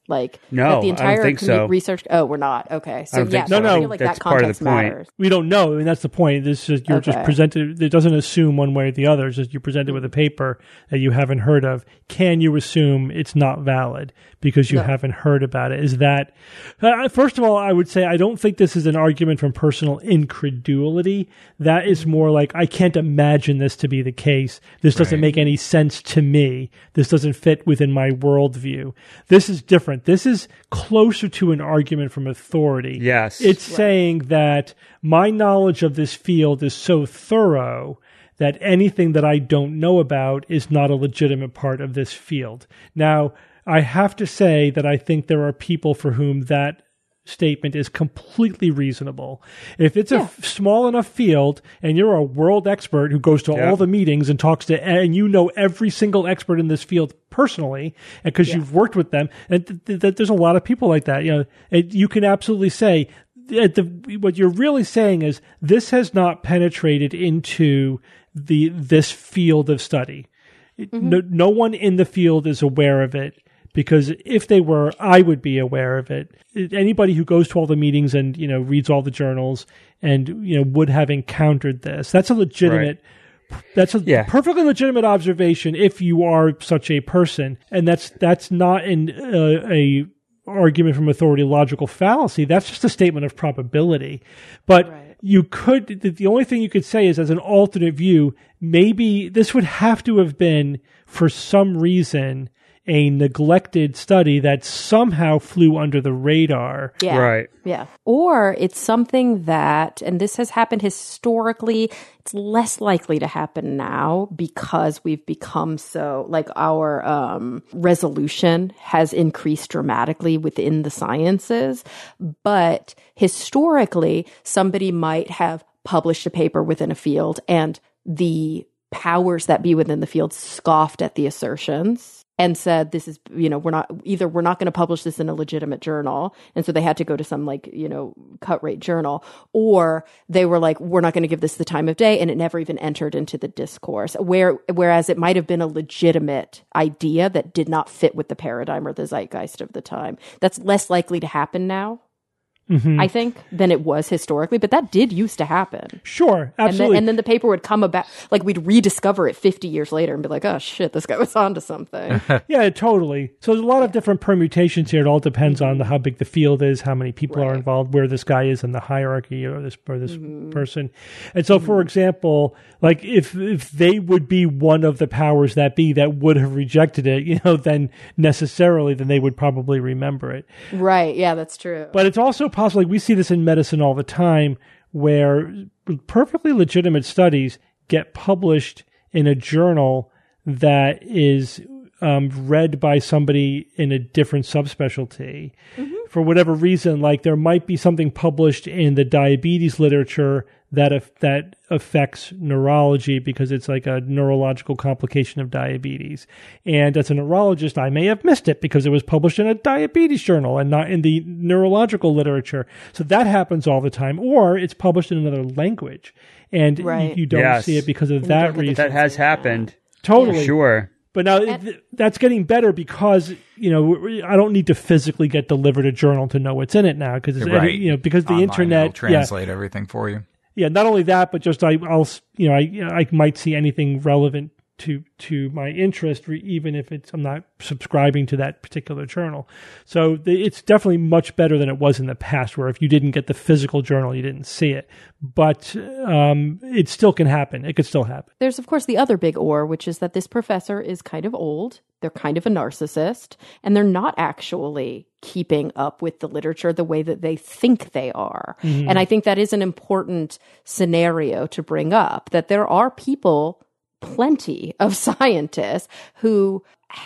Like No, that the I don't entire think commu- so. research. Oh, we're not okay. So don't yeah, think so so. No, I no, feel like that's that part of the context point. matters. We don't know, and that's the point. This is you're just Okay. presented. It doesn't assume one way or the other. It's just you're presented with a paper that you haven't heard of. Can you assume it's not valid because you No. haven't heard about it? Is that uh, first of all? I would say I don't think this is an argument from personal incredulity. That is more like I can't imagine this to be the case. This doesn't Right. make any sense to me. This doesn't fit within my worldview. This is different. This is closer to an argument from authority. Yes. It's saying that my knowledge of this field is so thorough that anything that I don't know about is not a legitimate part of this field. Now, I have to say that I think there are people for whom that statement is completely reasonable. If it's a Yeah. f- small enough field and you're a world expert who goes to Yeah. all the meetings and talks to, and you know every single expert in this field personally, and because you've worked with them, and th- th- th- there's a lot of people like that, you know, and you can absolutely say, at the, what you're really saying is this has not penetrated into the this field of study. No, no one in the field is aware of it. Because if they were, I would be aware of it. Anybody who goes to all the meetings and, you know, reads all the journals and, you know, would have encountered this. That's a legitimate, that's a Yeah. perfectly legitimate observation if you are such a person. And that's, that's not an, uh, a argument from authority logical fallacy. That's just a statement of probability. But Right. you could, the the only thing you could say is as an alternate view, maybe this would have to have been for some reason a neglected study that somehow flew under the radar. Yeah. Right. Yeah. Or it's something that, and this has happened historically, it's less likely to happen now because we've become so, like our um, resolution has increased dramatically within the sciences. But historically, somebody might have published a paper within a field and the powers that be within the field scoffed at the assertions and said, this is, you know, we're not, either we're not going to publish this in a legitimate journal. And so they had to go to some like, you know, cut rate journal, or they were like, we're not going to give this the time of day. And it never even entered into the discourse, where, whereas it might have been a legitimate idea that did not fit with the paradigm or the zeitgeist of the time. That's less likely to happen now. Mm-hmm. I think, than it was historically, but that did used to happen. Sure, And absolutely. then, and then the paper would come about, like we'd rediscover it fifty years later and be like, oh shit, this guy was onto something. Yeah, totally. So there's a lot of different permutations here. It all depends on the, how big the field is, how many people are Right. involved, where this guy is in the hierarchy or this or this person. And so, for example, like if if they would be one of the powers that be that would have rejected it, you know, then necessarily then they would probably remember it. Right. Yeah, that's true. But it's also possible, like we see this in medicine all the time, where perfectly legitimate studies get published in a journal that is um, read by somebody in a different subspecialty. Mm-hmm. For whatever reason, like there might be something published in the diabetes literature that af- that affects neurology because it's like a neurological complication of diabetes. And as a neurologist, I may have missed it because it was published in a diabetes journal and not in the neurological literature. So that happens all the time. Or it's published in another language and Right. you, you don't Yes. see it because of And you that don't get the reason. That has happened. Totally. For sure. But now th- that's getting better because, you know, I don't need to physically get delivered a journal to know what's in it now because it's, Right. you know, because the Online, internet, it'll yeah, translate everything for you. yeah, not only that, but just I, I'll, you know, I, you know, I might see anything relevant to to my interest, re- even if it's I'm not subscribing to that particular journal. So the, it's definitely much better than it was in the past, where if you didn't get the physical journal, you didn't see it. But um, it still can happen. It could still happen. There's, of course, the other big or, which is that this professor is kind of old. They're kind of a narcissist, and they're not actually keeping up with the literature the way that they think they are. Mm-hmm. And I think that is an important scenario to bring up, that there are people, plenty of scientists, who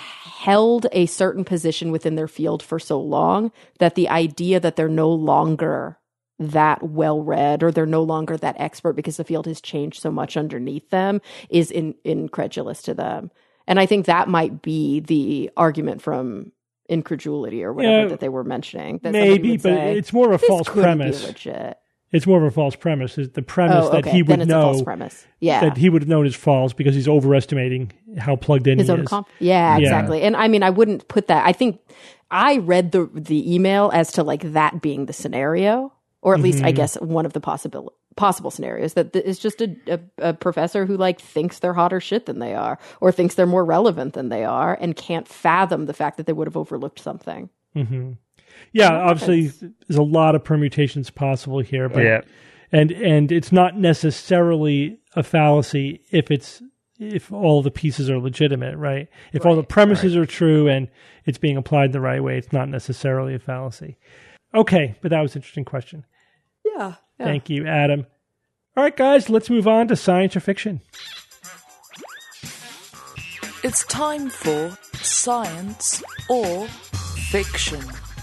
held a certain position within their field for so long that the idea that they're no longer that well-read or they're no longer that expert because the field has changed so much underneath them is in, incredulous to them. And I think that might be the argument from incredulity or whatever Yeah, that they were mentioning. That somebody maybe, would but say, it's more of a "This false couldn't be premise. legit." It's more of a false premise. It's the premise Oh, that okay. he Then would it's know a false premise. Yeah. that he would have known is false because he's overestimating how plugged in His he own is. comp. Yeah, Yeah. exactly. And I mean, I wouldn't put that. I think I read the the email as to like that being the scenario, or at least I guess one of the possible possible scenarios that th- it's just a, a, a professor who like thinks they're hotter shit than they are, or thinks they're more relevant than they are, and can't fathom the fact that they would have overlooked something. Mm-hmm. Yeah, obviously, there's a lot of permutations possible here, but Yeah. and and it's not necessarily a fallacy if it's if all the pieces are legitimate, right? If all the premises are true and it's being applied the right way, it's not necessarily a fallacy. Okay, but that was an interesting question. Yeah. yeah. Thank you, Adam. All right, guys, let's move on to science or fiction. It's time for science or fiction.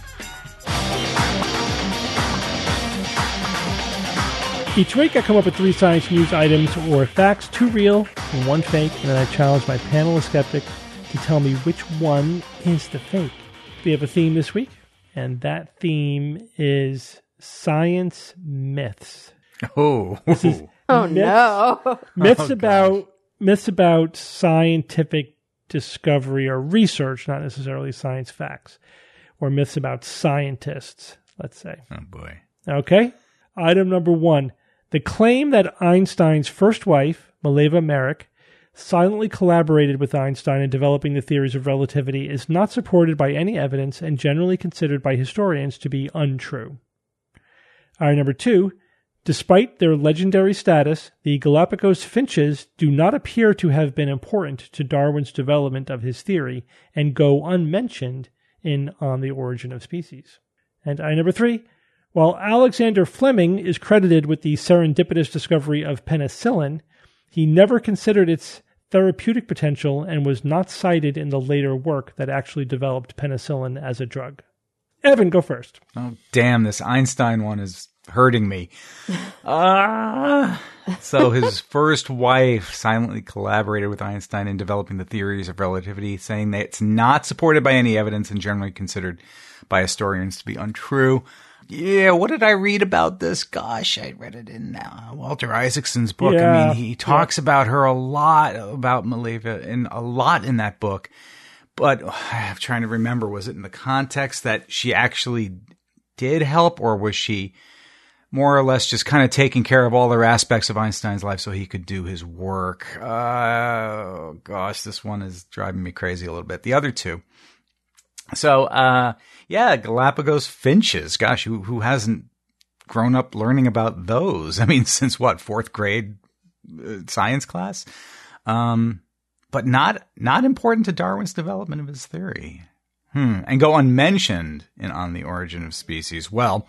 Each week I come up with three science news items or facts, two real and one fake, and then I challenge my panel of skeptics to tell me which one is the fake. We have a theme this week, and that theme is science myths. Oh, Oh Myths- no. Myths Oh, about myths about scientific discovery or research, not necessarily science facts, or myths about scientists, let's say. oh boy. Okay? Item number one. The claim that Einstein's first wife, Mileva Merrick, silently collaborated with Einstein in developing the theories of relativity is not supported by any evidence and generally considered by historians to be untrue. Item number two. Despite their legendary status, the Galapagos finches do not appear to have been important to Darwin's development of his theory and go unmentioned in On the Origin of Species. And item number three. While Alexander Fleming is credited with the serendipitous discovery of penicillin, he never considered its therapeutic potential and was not cited in the later work that actually developed penicillin as a drug. Evan, go first. Oh, damn, this Einstein one is hurting me. Uh, so his first wife silently collaborated with Einstein in developing the theories of relativity, saying that it's not supported by any evidence and generally considered by historians to be untrue. Yeah, what did I read about this? Gosh, I read it in uh, Walter Isaacson's book. Yeah, I mean, he talks yeah. about her a lot, about Mileva, and a lot in that book. But oh, I'm trying to remember, was it in the context that she actually did help, or was she more or less just kind of taking care of all other aspects of Einstein's life so he could do his work? Uh, oh, gosh, this one is driving me crazy a little bit. The other two. So, uh, yeah, Galapagos finches. Gosh, who, who hasn't grown up learning about those? I mean, since what, fourth grade uh, science class? Um, but not, not important to Darwin's development of his theory. Hmm. And go unmentioned in On the Origin of Species. Well,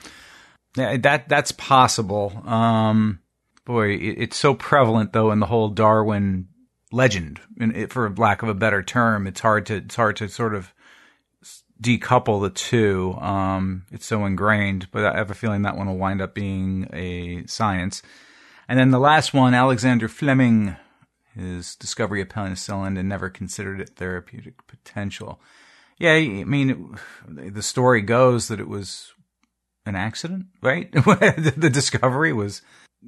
that, that's possible. Um, boy, it, it's so prevalent though in the whole Darwin legend, and it, for lack of a better term. It's hard to, it's hard to sort of decouple the two. Um, it's so ingrained, but I have a feeling that one will wind up being a science. And then the last one, Alexander Fleming, his discovery of penicillin and never considered it therapeutic potential. Yeah, I mean, it, the story goes that it was an accident, right? The discovery was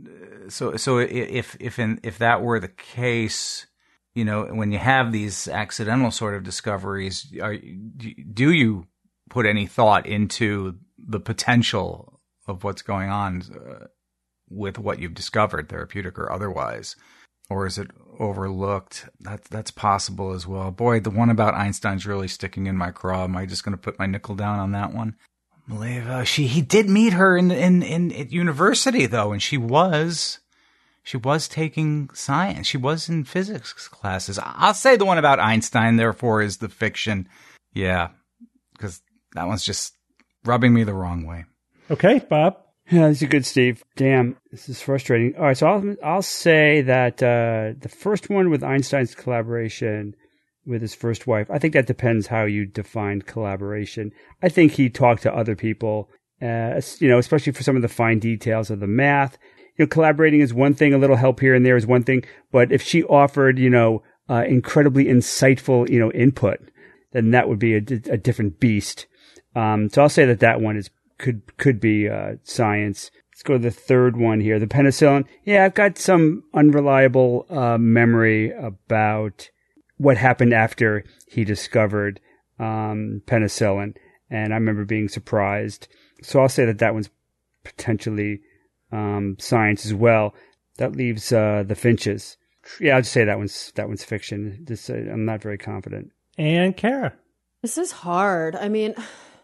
so. So if if in, if that were the case, you know, when you have these accidental sort of discoveries, are, do you put any thought into the potential of what's going on uh, with what you've discovered, therapeutic or otherwise? Or is it overlooked? That's, that's possible as well. Boy, the one about Einstein's really sticking in my craw. Am I just going to put my nickel down on that one? Mileva, she, he did meet her in, in, in, at university though, and she was... She was taking science. She was in physics classes. I'll say the one about Einstein, therefore, is the fiction. Yeah, because that one's just rubbing me the wrong way. Okay, Bob. Yeah, this is good, Steve. Damn, this is frustrating. All right, so I'll I'll say that uh, the first one with Einstein's collaboration with his first wife, I think that depends how you define collaboration. I think he talked to other people, uh, you know, especially for some of the fine details of the math. You know, collaborating is one thing, a little help here and there is one thing, but if she offered, you know, uh, incredibly insightful, you know, input, then that would be a, a different beast. Um, so I'll say that that one is, could, could be, uh, science. Let's go to the third one here. The penicillin. Yeah, I've got some unreliable uh, memory about what happened after he discovered um, penicillin. And I remember being surprised. So I'll say that that one's potentially um, science as well. That leaves uh, the Finches. Yeah, I'll just say that one's that one's fiction. Just, uh, I'm not very confident. And Kara. This is hard. I mean,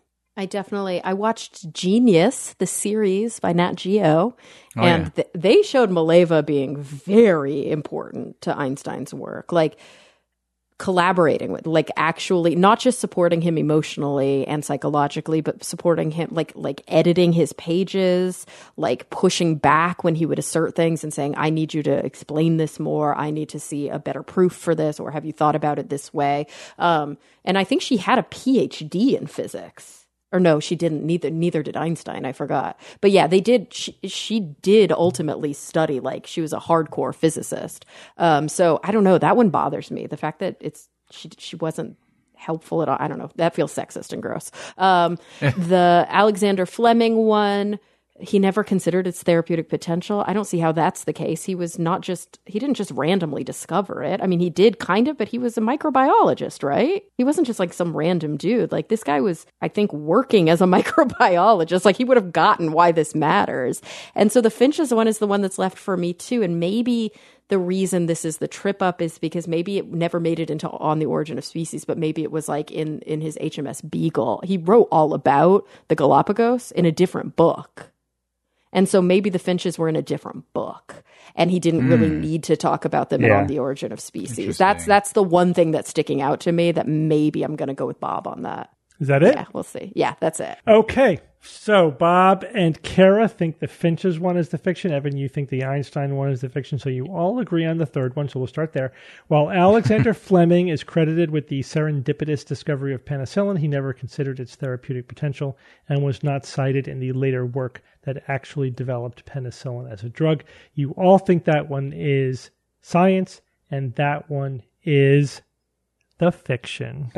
I definitely, I watched Genius, the series by Nat Geo, Oh, and yeah. th- they showed Mileva being very important to Einstein's work. Like, collaborating with, like, actually not just supporting him emotionally and psychologically, but supporting him, like like editing his pages, like pushing back when he would assert things and saying, I need you to explain this more, I need to see a better proof for this, or have you thought about it this way? Um, and I think she had a P H D in physics. Or no, she didn't. Neither neither did Einstein. I forgot. But yeah, they did. She, she did ultimately study. Like, she was a hardcore physicist. Um, so I don't know. That one bothers me. The fact that it's she she wasn't helpful at all. I don't know. That feels sexist and gross. Um, the Alexander Fleming one. He never considered its therapeutic potential. I don't see how that's the case. He was not just, he didn't just randomly discover it. I mean, he did kind of, but he was a microbiologist, right? He wasn't just like some random dude. Like, this guy was, I think, working as a microbiologist. Like, he would have gotten why this matters. And so the Finches one is the one that's left for me too. And maybe the reason this is the trip up is because maybe it never made it into On the Origin of Species, but maybe it was like in, in his H M S Beagle. He wrote all about the Galapagos in a different book. And so maybe the Finches were in a different book, and he didn't mm. really need to talk about them yeah. on The Origin of Species. That's that's the one thing that's sticking out to me, that maybe I'm going to go with Bob on that. Is that it? Yeah, we'll see. Yeah, that's it. Okay. So Bob and Kara think the Finches one is the fiction. Evan, you think the Einstein one is the fiction. So you all agree on the third one. So we'll start there. While Alexander Fleming is credited with the serendipitous discovery of penicillin, he never considered its therapeutic potential and was not cited in the later work that actually developed penicillin as a drug. You all think that one is science, and that one is the fiction.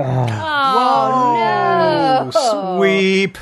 Oh, no. Sweep.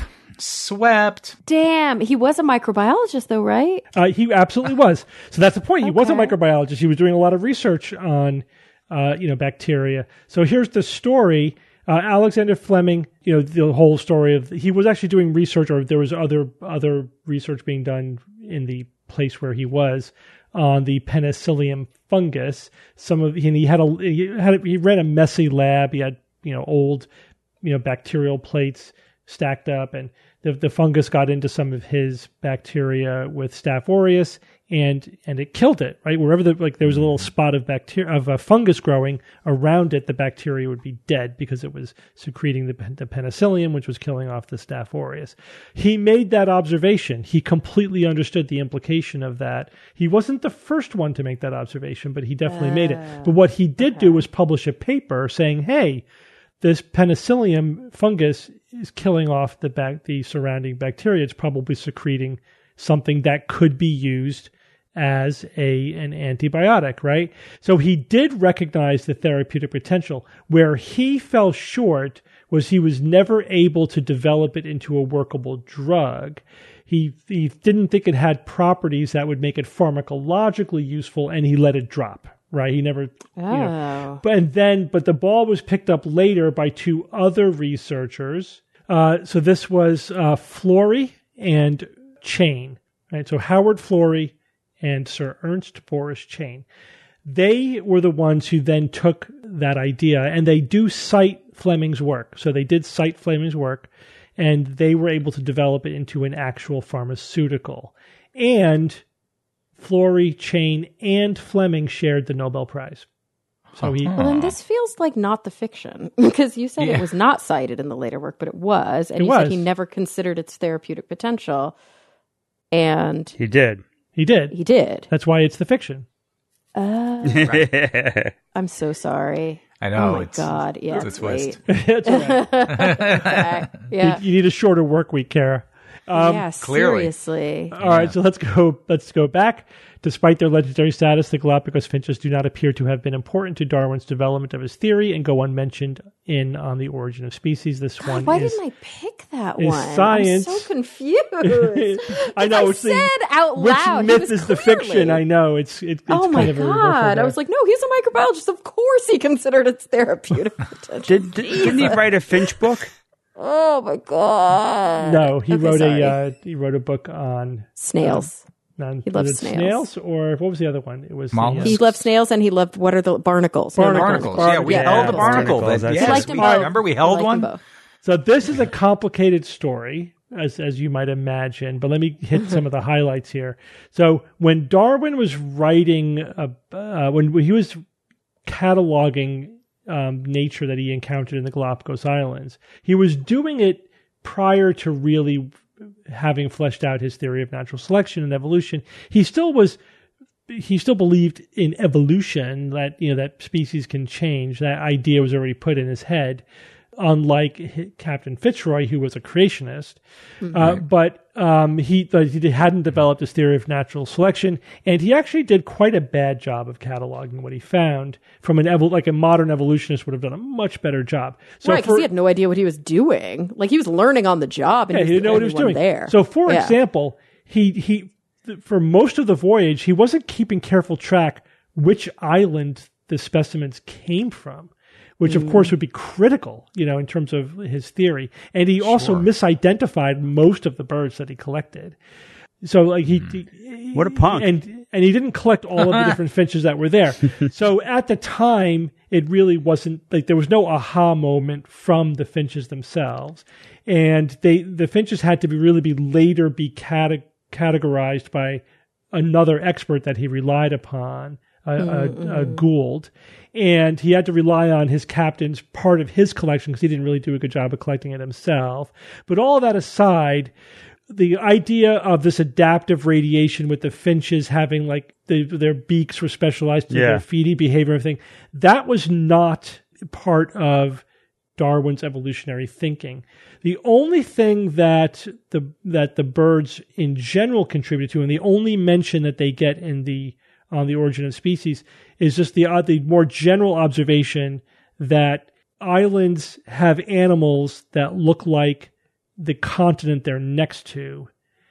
Swept. Damn. He was a microbiologist, though, right? Uh, he absolutely was. So that's the point. He Okay. was a microbiologist. He was doing a lot of research on, uh, you know, bacteria. So here's the story. Uh, Alexander Fleming, you know, the whole story of, he was actually doing research, or there was other other research being done in the place where he was on the Penicillium fungus. Some of, and he had a, he had, a, he ran a messy lab. He had, you know, old, you know, bacterial plates stacked up, and the the fungus got into some of his bacteria with Staph aureus, and and it killed it, right? Wherever the, like there was a little spot of bacteria of a fungus growing around it, the bacteria would be dead because it was secreting the, the penicillium, which was killing off the Staph aureus. He made that observation. He completely understood the implication of that. He wasn't the first one to make that observation, but he definitely uh, made it. But what he did okay. do was publish a paper saying, hey, this penicillium fungus is killing off the bac- the surrounding bacteria. It's probably secreting something that could be used as a an antibiotic, right? So he did recognize the therapeutic potential. Where he fell short was he was never able to develop it into a workable drug. He he didn't think it had properties that would make it pharmacologically useful, and he let it drop. Right, he never. Oh. You know, but and then, but the ball was picked up later by two other researchers. Uh, so this was uh, Florey and Chain. Right, so Howard Florey and Sir Ernst Boris Chain. They were the ones who then took that idea, and they do cite Fleming's work. So they did cite Fleming's work, and they were able to develop it into an actual pharmaceutical. And Florey, Chain, and Fleming shared the Nobel Prize. So he. Well, then this feels like not the fiction, because you said yeah. it was not cited in the later work, but it was, and it you was. said he never considered its therapeutic potential, and he did. He did. He did. That's why it's the fiction. Uh, right. I'm so sorry. I know. Oh my it's, god! Yeah, it's a twist. That's all right. Yeah, you, you need a shorter work week, Kara. Um, yeah, clearly. seriously. All right, so let's go. Let's go back. Despite their legendary status, the Galapagos finches do not appear to have been important to Darwin's development of his theory and go unmentioned in On the Origin of Species. This one Why is, didn't I pick that is one? science. I'm so confused. I know. I it's the- said out which loud. he myth was is the clearly- fiction? I know. It's it, it's Oh my kind of a reversal god! there. I was like, no, he's a microbiologist. Of course, he considered its therapeutic potential. Did, did, didn't he write a Finch book? Oh my god! no, he Okay, wrote sorry. a uh, he wrote a book on snails. non, He was loves it snails. or what was the other one? It was the, Mollusks. uh, He loved snails, and he loved what are the barnacles? No, not Barnacles. Barnacles. Yeah, we Yeah, held the barnacle. barnacles. That, That's- yes, He liked them we, both. remember we He held liked one? them both. So this is a complicated story, as as you might imagine, but let me hit some of the highlights here. So when Darwin was writing, uh, uh, when he was cataloging um, nature that he encountered in the Galapagos Islands, he was doing it prior to really having fleshed out his theory of natural selection and evolution. He still was. He still believed in evolution, that you know that species can change. That idea was already put in his head. Unlike Captain Fitzroy, who was a creationist, mm-hmm. uh, but um, he uh, he hadn't developed his theory of natural selection, and he actually did quite a bad job of cataloging what he found. From an evol- like a modern evolutionist would have done a much better job. So right, because for- he had no idea what he was doing. Like he was learning on the job, and yeah, he, he didn't know what he was the only doing. one there. So, for Yeah. example, he he for most of the voyage, he wasn't keeping careful track which island the specimens came from, which of course would be critical, you know, in terms of his theory. And he also Sure. misidentified most of the birds that he collected. So like he, he What a punk. and and he didn't collect all of the different finches that were there. So at the time, it really wasn't like there was no aha moment from the finches themselves, and they the finches had to be really be later be cate- categorized by another expert that he relied upon, a, a, a Gould, and he had to rely on his captain's part of his collection because he didn't really do a good job of collecting it himself. But all that aside, the idea of this adaptive radiation with the finches having like the, their beaks were specialized to Yeah. their feeding behavior and everything, that was not part of Darwin's evolutionary thinking. The only thing that the that the birds in general contribute to, and the only mention that they get in the on the Origin of Species, is just the uh, the more general observation that islands have animals that look like the continent they're next to,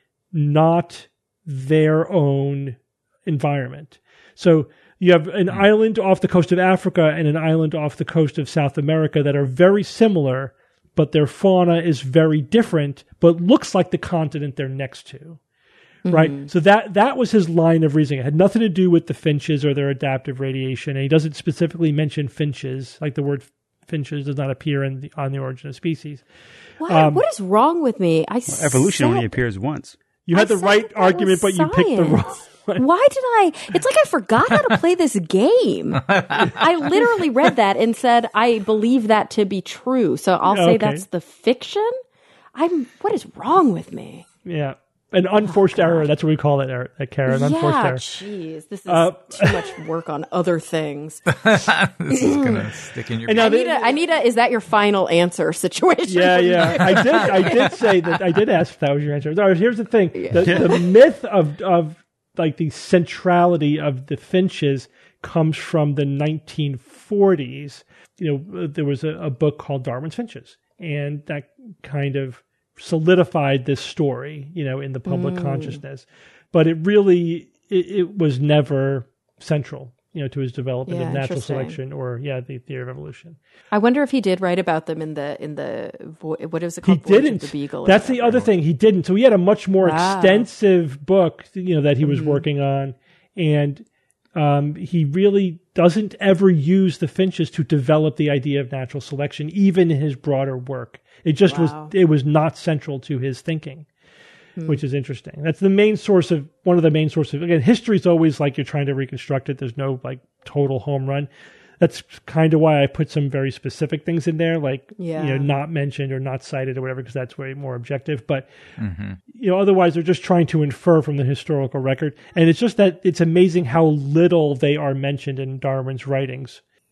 not their own environment. So you have an mm. island off the coast of Africa and an island off the coast of South America that are very similar, but their fauna is very different, but looks like the continent they're next to. Mm-hmm. Right? So that that was his line of reasoning. It had nothing to do with the finches or their adaptive radiation. And he doesn't specifically mention finches, like the word finches does not appear in the, on the Origin of Species. What? Um, what is wrong with me? I Well, evolution said, only appears once. You had I the said right that argument, but was you picked the wrong science. one. Why did I? It's like I forgot how to play this game. I literally read that and said I believe that to be true. So I'll say Okay. that's the fiction. I'm. What is wrong with me? Yeah. An unforced error. That's what we call it, er- Kara. An unforced yeah, error. jeez, this is Uh, too much work on other things. This is gonna stick in your. And now I the- need a. I need a. Is that your final answer situation? Yeah, yeah. I did. I did say that. I did ask if that was your answer. All right, here's the thing: the, the myth of of like the centrality of the finches comes from the nineteen forties. You know, there was a, a book called Darwin's Finches, and that kind of solidified this story, you know, in the public Mm. consciousness. But it really, it, it was never central, you know, to his development Yeah, of natural interesting. selection or, yeah, the theory of evolution. I wonder if he did write about them in the in the vo- what is it He called? Voyage of didn't. The Beagle. or That's the whatever. other thing. He didn't. So he had a much more Wow. extensive book, you know, that he was Mm-hmm. working on, and um, he really doesn't ever use the finches to develop the idea of natural selection, even in his broader work. It just Wow. was. It was not central to his thinking, which is interesting. That's the main source of one of the main sources. Again, history is always like you're trying to reconstruct it. There's no like total home run. That's kind of why I put some very specific things in there, like Yeah. you know, not mentioned or not cited or whatever, because that's way more objective. But you know, otherwise they're just trying to infer from the historical record, and it's just that it's amazing how little they are mentioned in Darwin's writings.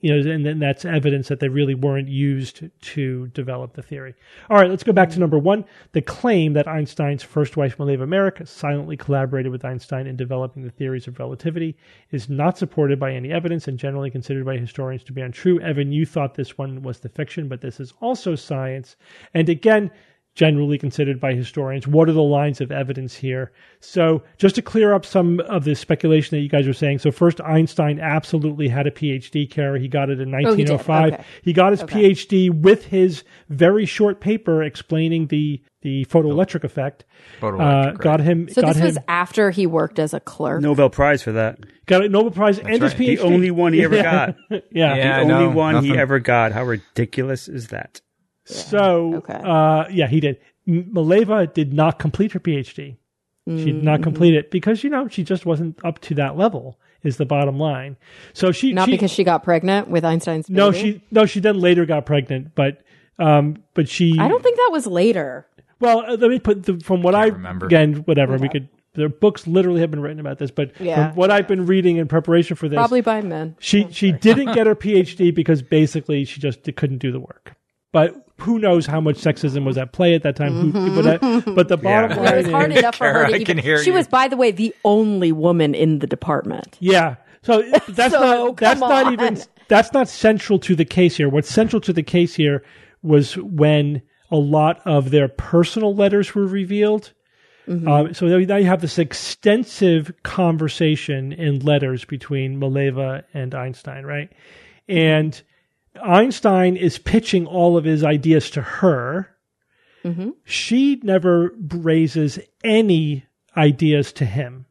you know, and then that's evidence that they really weren't used to develop the theory. All right, let's go back to number one. The claim that Einstein's first wife, Mileva Merrick, silently collaborated with Einstein in developing the theories of relativity is not supported by any evidence and generally considered by historians to be untrue. Evan, you thought this one was the fiction, but this is also science. And again, generally considered by historians. What are the lines of evidence here? So just to clear up some of the speculation that you guys were saying. So first, Einstein absolutely had a PhD, Kara. He got it in nineteen oh five. Oh, he, okay. he got his okay. PhD with his very short paper explaining the, the photoelectric effect. Photoelectric, uh, got him. So got this him, was after he worked as a clerk. Nobel Prize for that. Got a Nobel Prize and his right. PhD. The only one he ever yeah. got. yeah. Yeah. I the only know. one Nothing. he ever got. How ridiculous is that? So, Okay. uh, yeah, he did. M- Mileva did not complete her PhD. She did not complete it because, you know, she just wasn't up to that level, is the bottom line. So she Not she, because she got pregnant with Einstein's baby? no, she no, she then later got pregnant, but um, but she I don't think that was later. Well, uh, let me put the, from what I remember. again, whatever we could. Their books literally have been written about this, but Yeah. from what I've been reading in preparation for this, Probably by men. she she didn't get her PhD because basically she just couldn't do the work. But who knows how much sexism was at play at that time? Who, but, I, but the bottom Yeah. line It was hard is, enough for her Kara, to I even. can hear she you. was, by the way, the only woman in the department. yeah. So that's So, not that's come not on. even that's not central to the case here. What's central to the case here was when a lot of their personal letters were revealed. Mm-hmm. Um, so now you have this extensive conversation in letters between Mileva and Einstein, right? And Einstein is pitching all of his ideas to her. Mm-hmm. She never raises any ideas to him.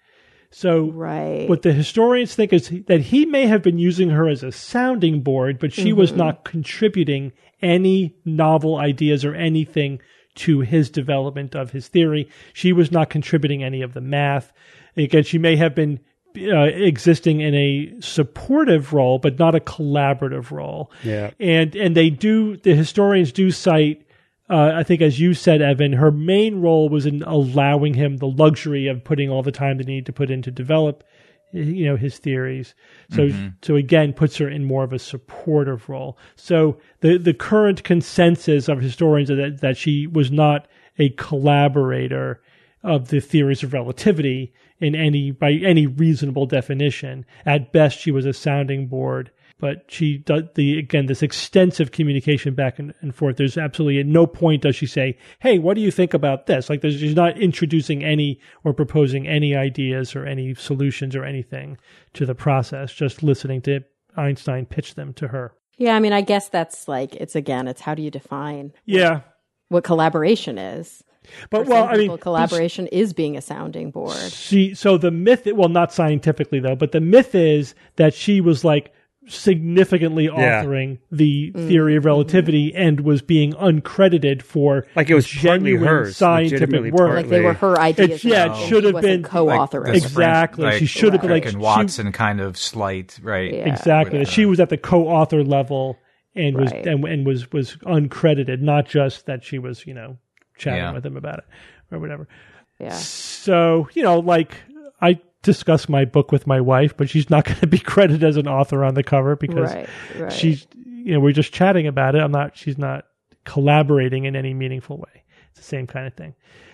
So Right. what the historians think is that he may have been using her as a sounding board, but she was not contributing any novel ideas or anything to his development of his theory. She was not contributing any of the math. Again, she may have been uh, existing in a supportive role, but not a collaborative role. Yeah. And and they do, the historians do cite, uh, I think as you said, Evan, her main role was in allowing him the luxury of putting all the time that he needed to put in to develop, you know, his theories. So, Mm-hmm. so again, puts her in more of a supportive role. So the, the current consensus of historians is that, that she was not a collaborator of the theories of relativity in any, by any reasonable definition. At best, she was a sounding board, but she does the, again, this extensive communication back and, and forth. There's absolutely at no point does she say, hey, what do you think about this? Like there's, she's not introducing any or proposing any ideas or any solutions or anything to the process, just listening to Einstein pitch them to her. Yeah, I mean, I guess that's like, it's again, it's how do you define Yeah. what collaboration is? But For well, some I mean, people, collaboration is being a sounding board. she, so the myth, well, not scientifically though, but the myth is that she was like significantly Yeah. authoring the theory of relativity and was being uncredited for Like it was partly genuine hers, scientific legitimately work. Like they were her ideas. It's- yeah, it and should she have wasn't been- co-authoring. This Exactly. Frank- She should have been Frank like and she- Watson kind of slight, right? Yeah. Exactly. With, She uh, was at the co-author level and was Right. and, and was was uncredited, not just that she was, you know, chatting Yeah. with him about it or whatever. Yeah. So, you know, like I discuss my book with my wife, but she's not going to be credited as an author on the cover because Right, right. she's, you know, we're just chatting about it. I'm not, she's not collaborating in any meaningful way. It's the same kind of thing.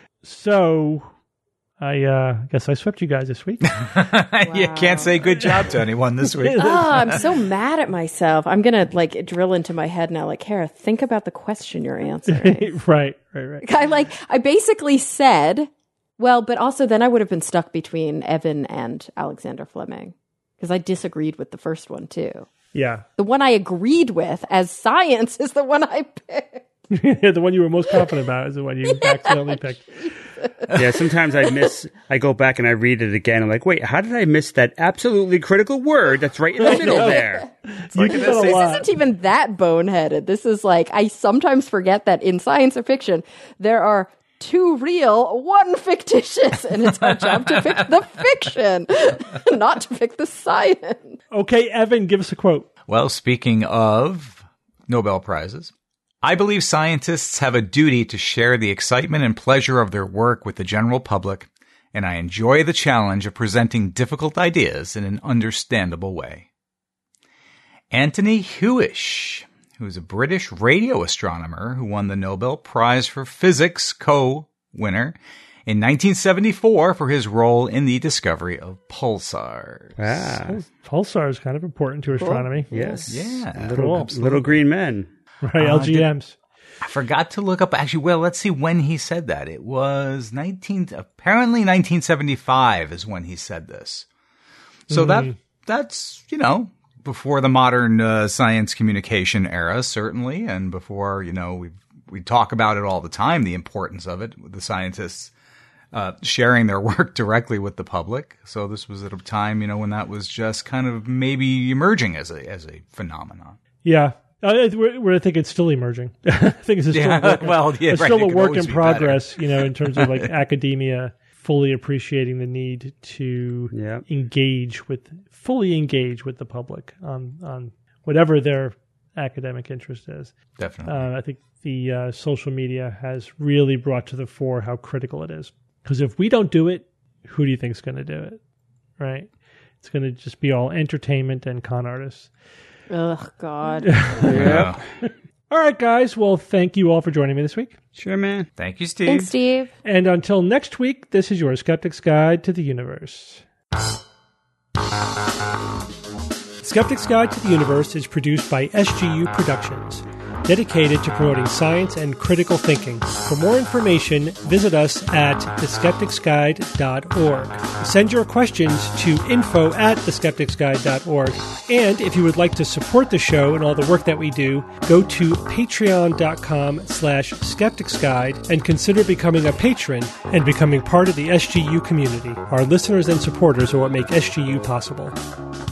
So I uh, guess I swept you guys this week. You can't say good job to anyone this week. Oh, I'm so mad at myself. I'm gonna like drill into my head now. Like, Kara, think about the question you're answering. right, right, right. I like. I basically said, well, but also then I would have been stuck between Evan and Alexander Fleming because I disagreed with the first one too. Yeah. The one I agreed with as science is the one I picked. The one you were most confident about is the one you accidentally picked. Yeah, sometimes I miss, I go back and I read it again. I'm like, wait, how did I miss that absolutely critical word that's right in the middle there? You did that a This lot. isn't even that boneheaded. This is like, I sometimes forget that in science or fiction, there are two real, one fictitious, and it's our job to pick the fiction, not to pick the science. Okay, Evan, give us a quote. Well, speaking of Nobel Prizes, I believe scientists have a duty to share the excitement and pleasure of their work with the general public, and I enjoy the challenge of presenting difficult ideas in an understandable way. Anthony Hewish, who's a British radio astronomer who won the Nobel Prize for Physics co-winner in nineteen seventy-four for his role in the discovery of pulsars. Ah, Pulsar is kind of important to astronomy. yes. Yeah. Little, Cool. little green men. Right, L G Ms. I forgot to look up, actually, well, let's see when he said that. It was nineteen, apparently nineteen seventy-five is when he said this. So Mm-hmm. that, that's, you know, before the modern uh, science communication era, certainly, and before, you know, we we talk about it all the time, the importance of it, with the scientists uh, sharing their work directly with the public. So this was at a time, you know, when that was just kind of maybe emerging as a as a phenomenon. Yeah. Uh, where, where I think it's still emerging. I think it's still, Yeah, a work, well, yeah, it's right, still it a could work always in be progress, you know, in terms of like academia fully appreciating the need to Yeah. engage with, fully engage with the public on, on whatever their academic interest is. Definitely. Uh, I think the uh, social media has really brought to the fore how critical it is. Because if we don't do it, who do you think is going to do it? Right? It's going to just be all entertainment and con artists. Ugh, God. Yeah. All right, guys. Well, thank you all for joining me this week. Sure, man. Thank you, Steve. Thanks, Steve. And until next week, this is your Skeptic's Guide to the Universe. Skeptic's Guide to the Universe is produced by S G U Productions, dedicated to promoting science and critical thinking. For more information, visit us at the skeptics guide dot org. Send your questions to info at the skeptics guide dot org. And if you would like to support the show and all the work that we do, go to patreon.com slash skepticsguide and consider becoming a patron and becoming part of the S G U community. Our listeners and supporters are what make S G U possible.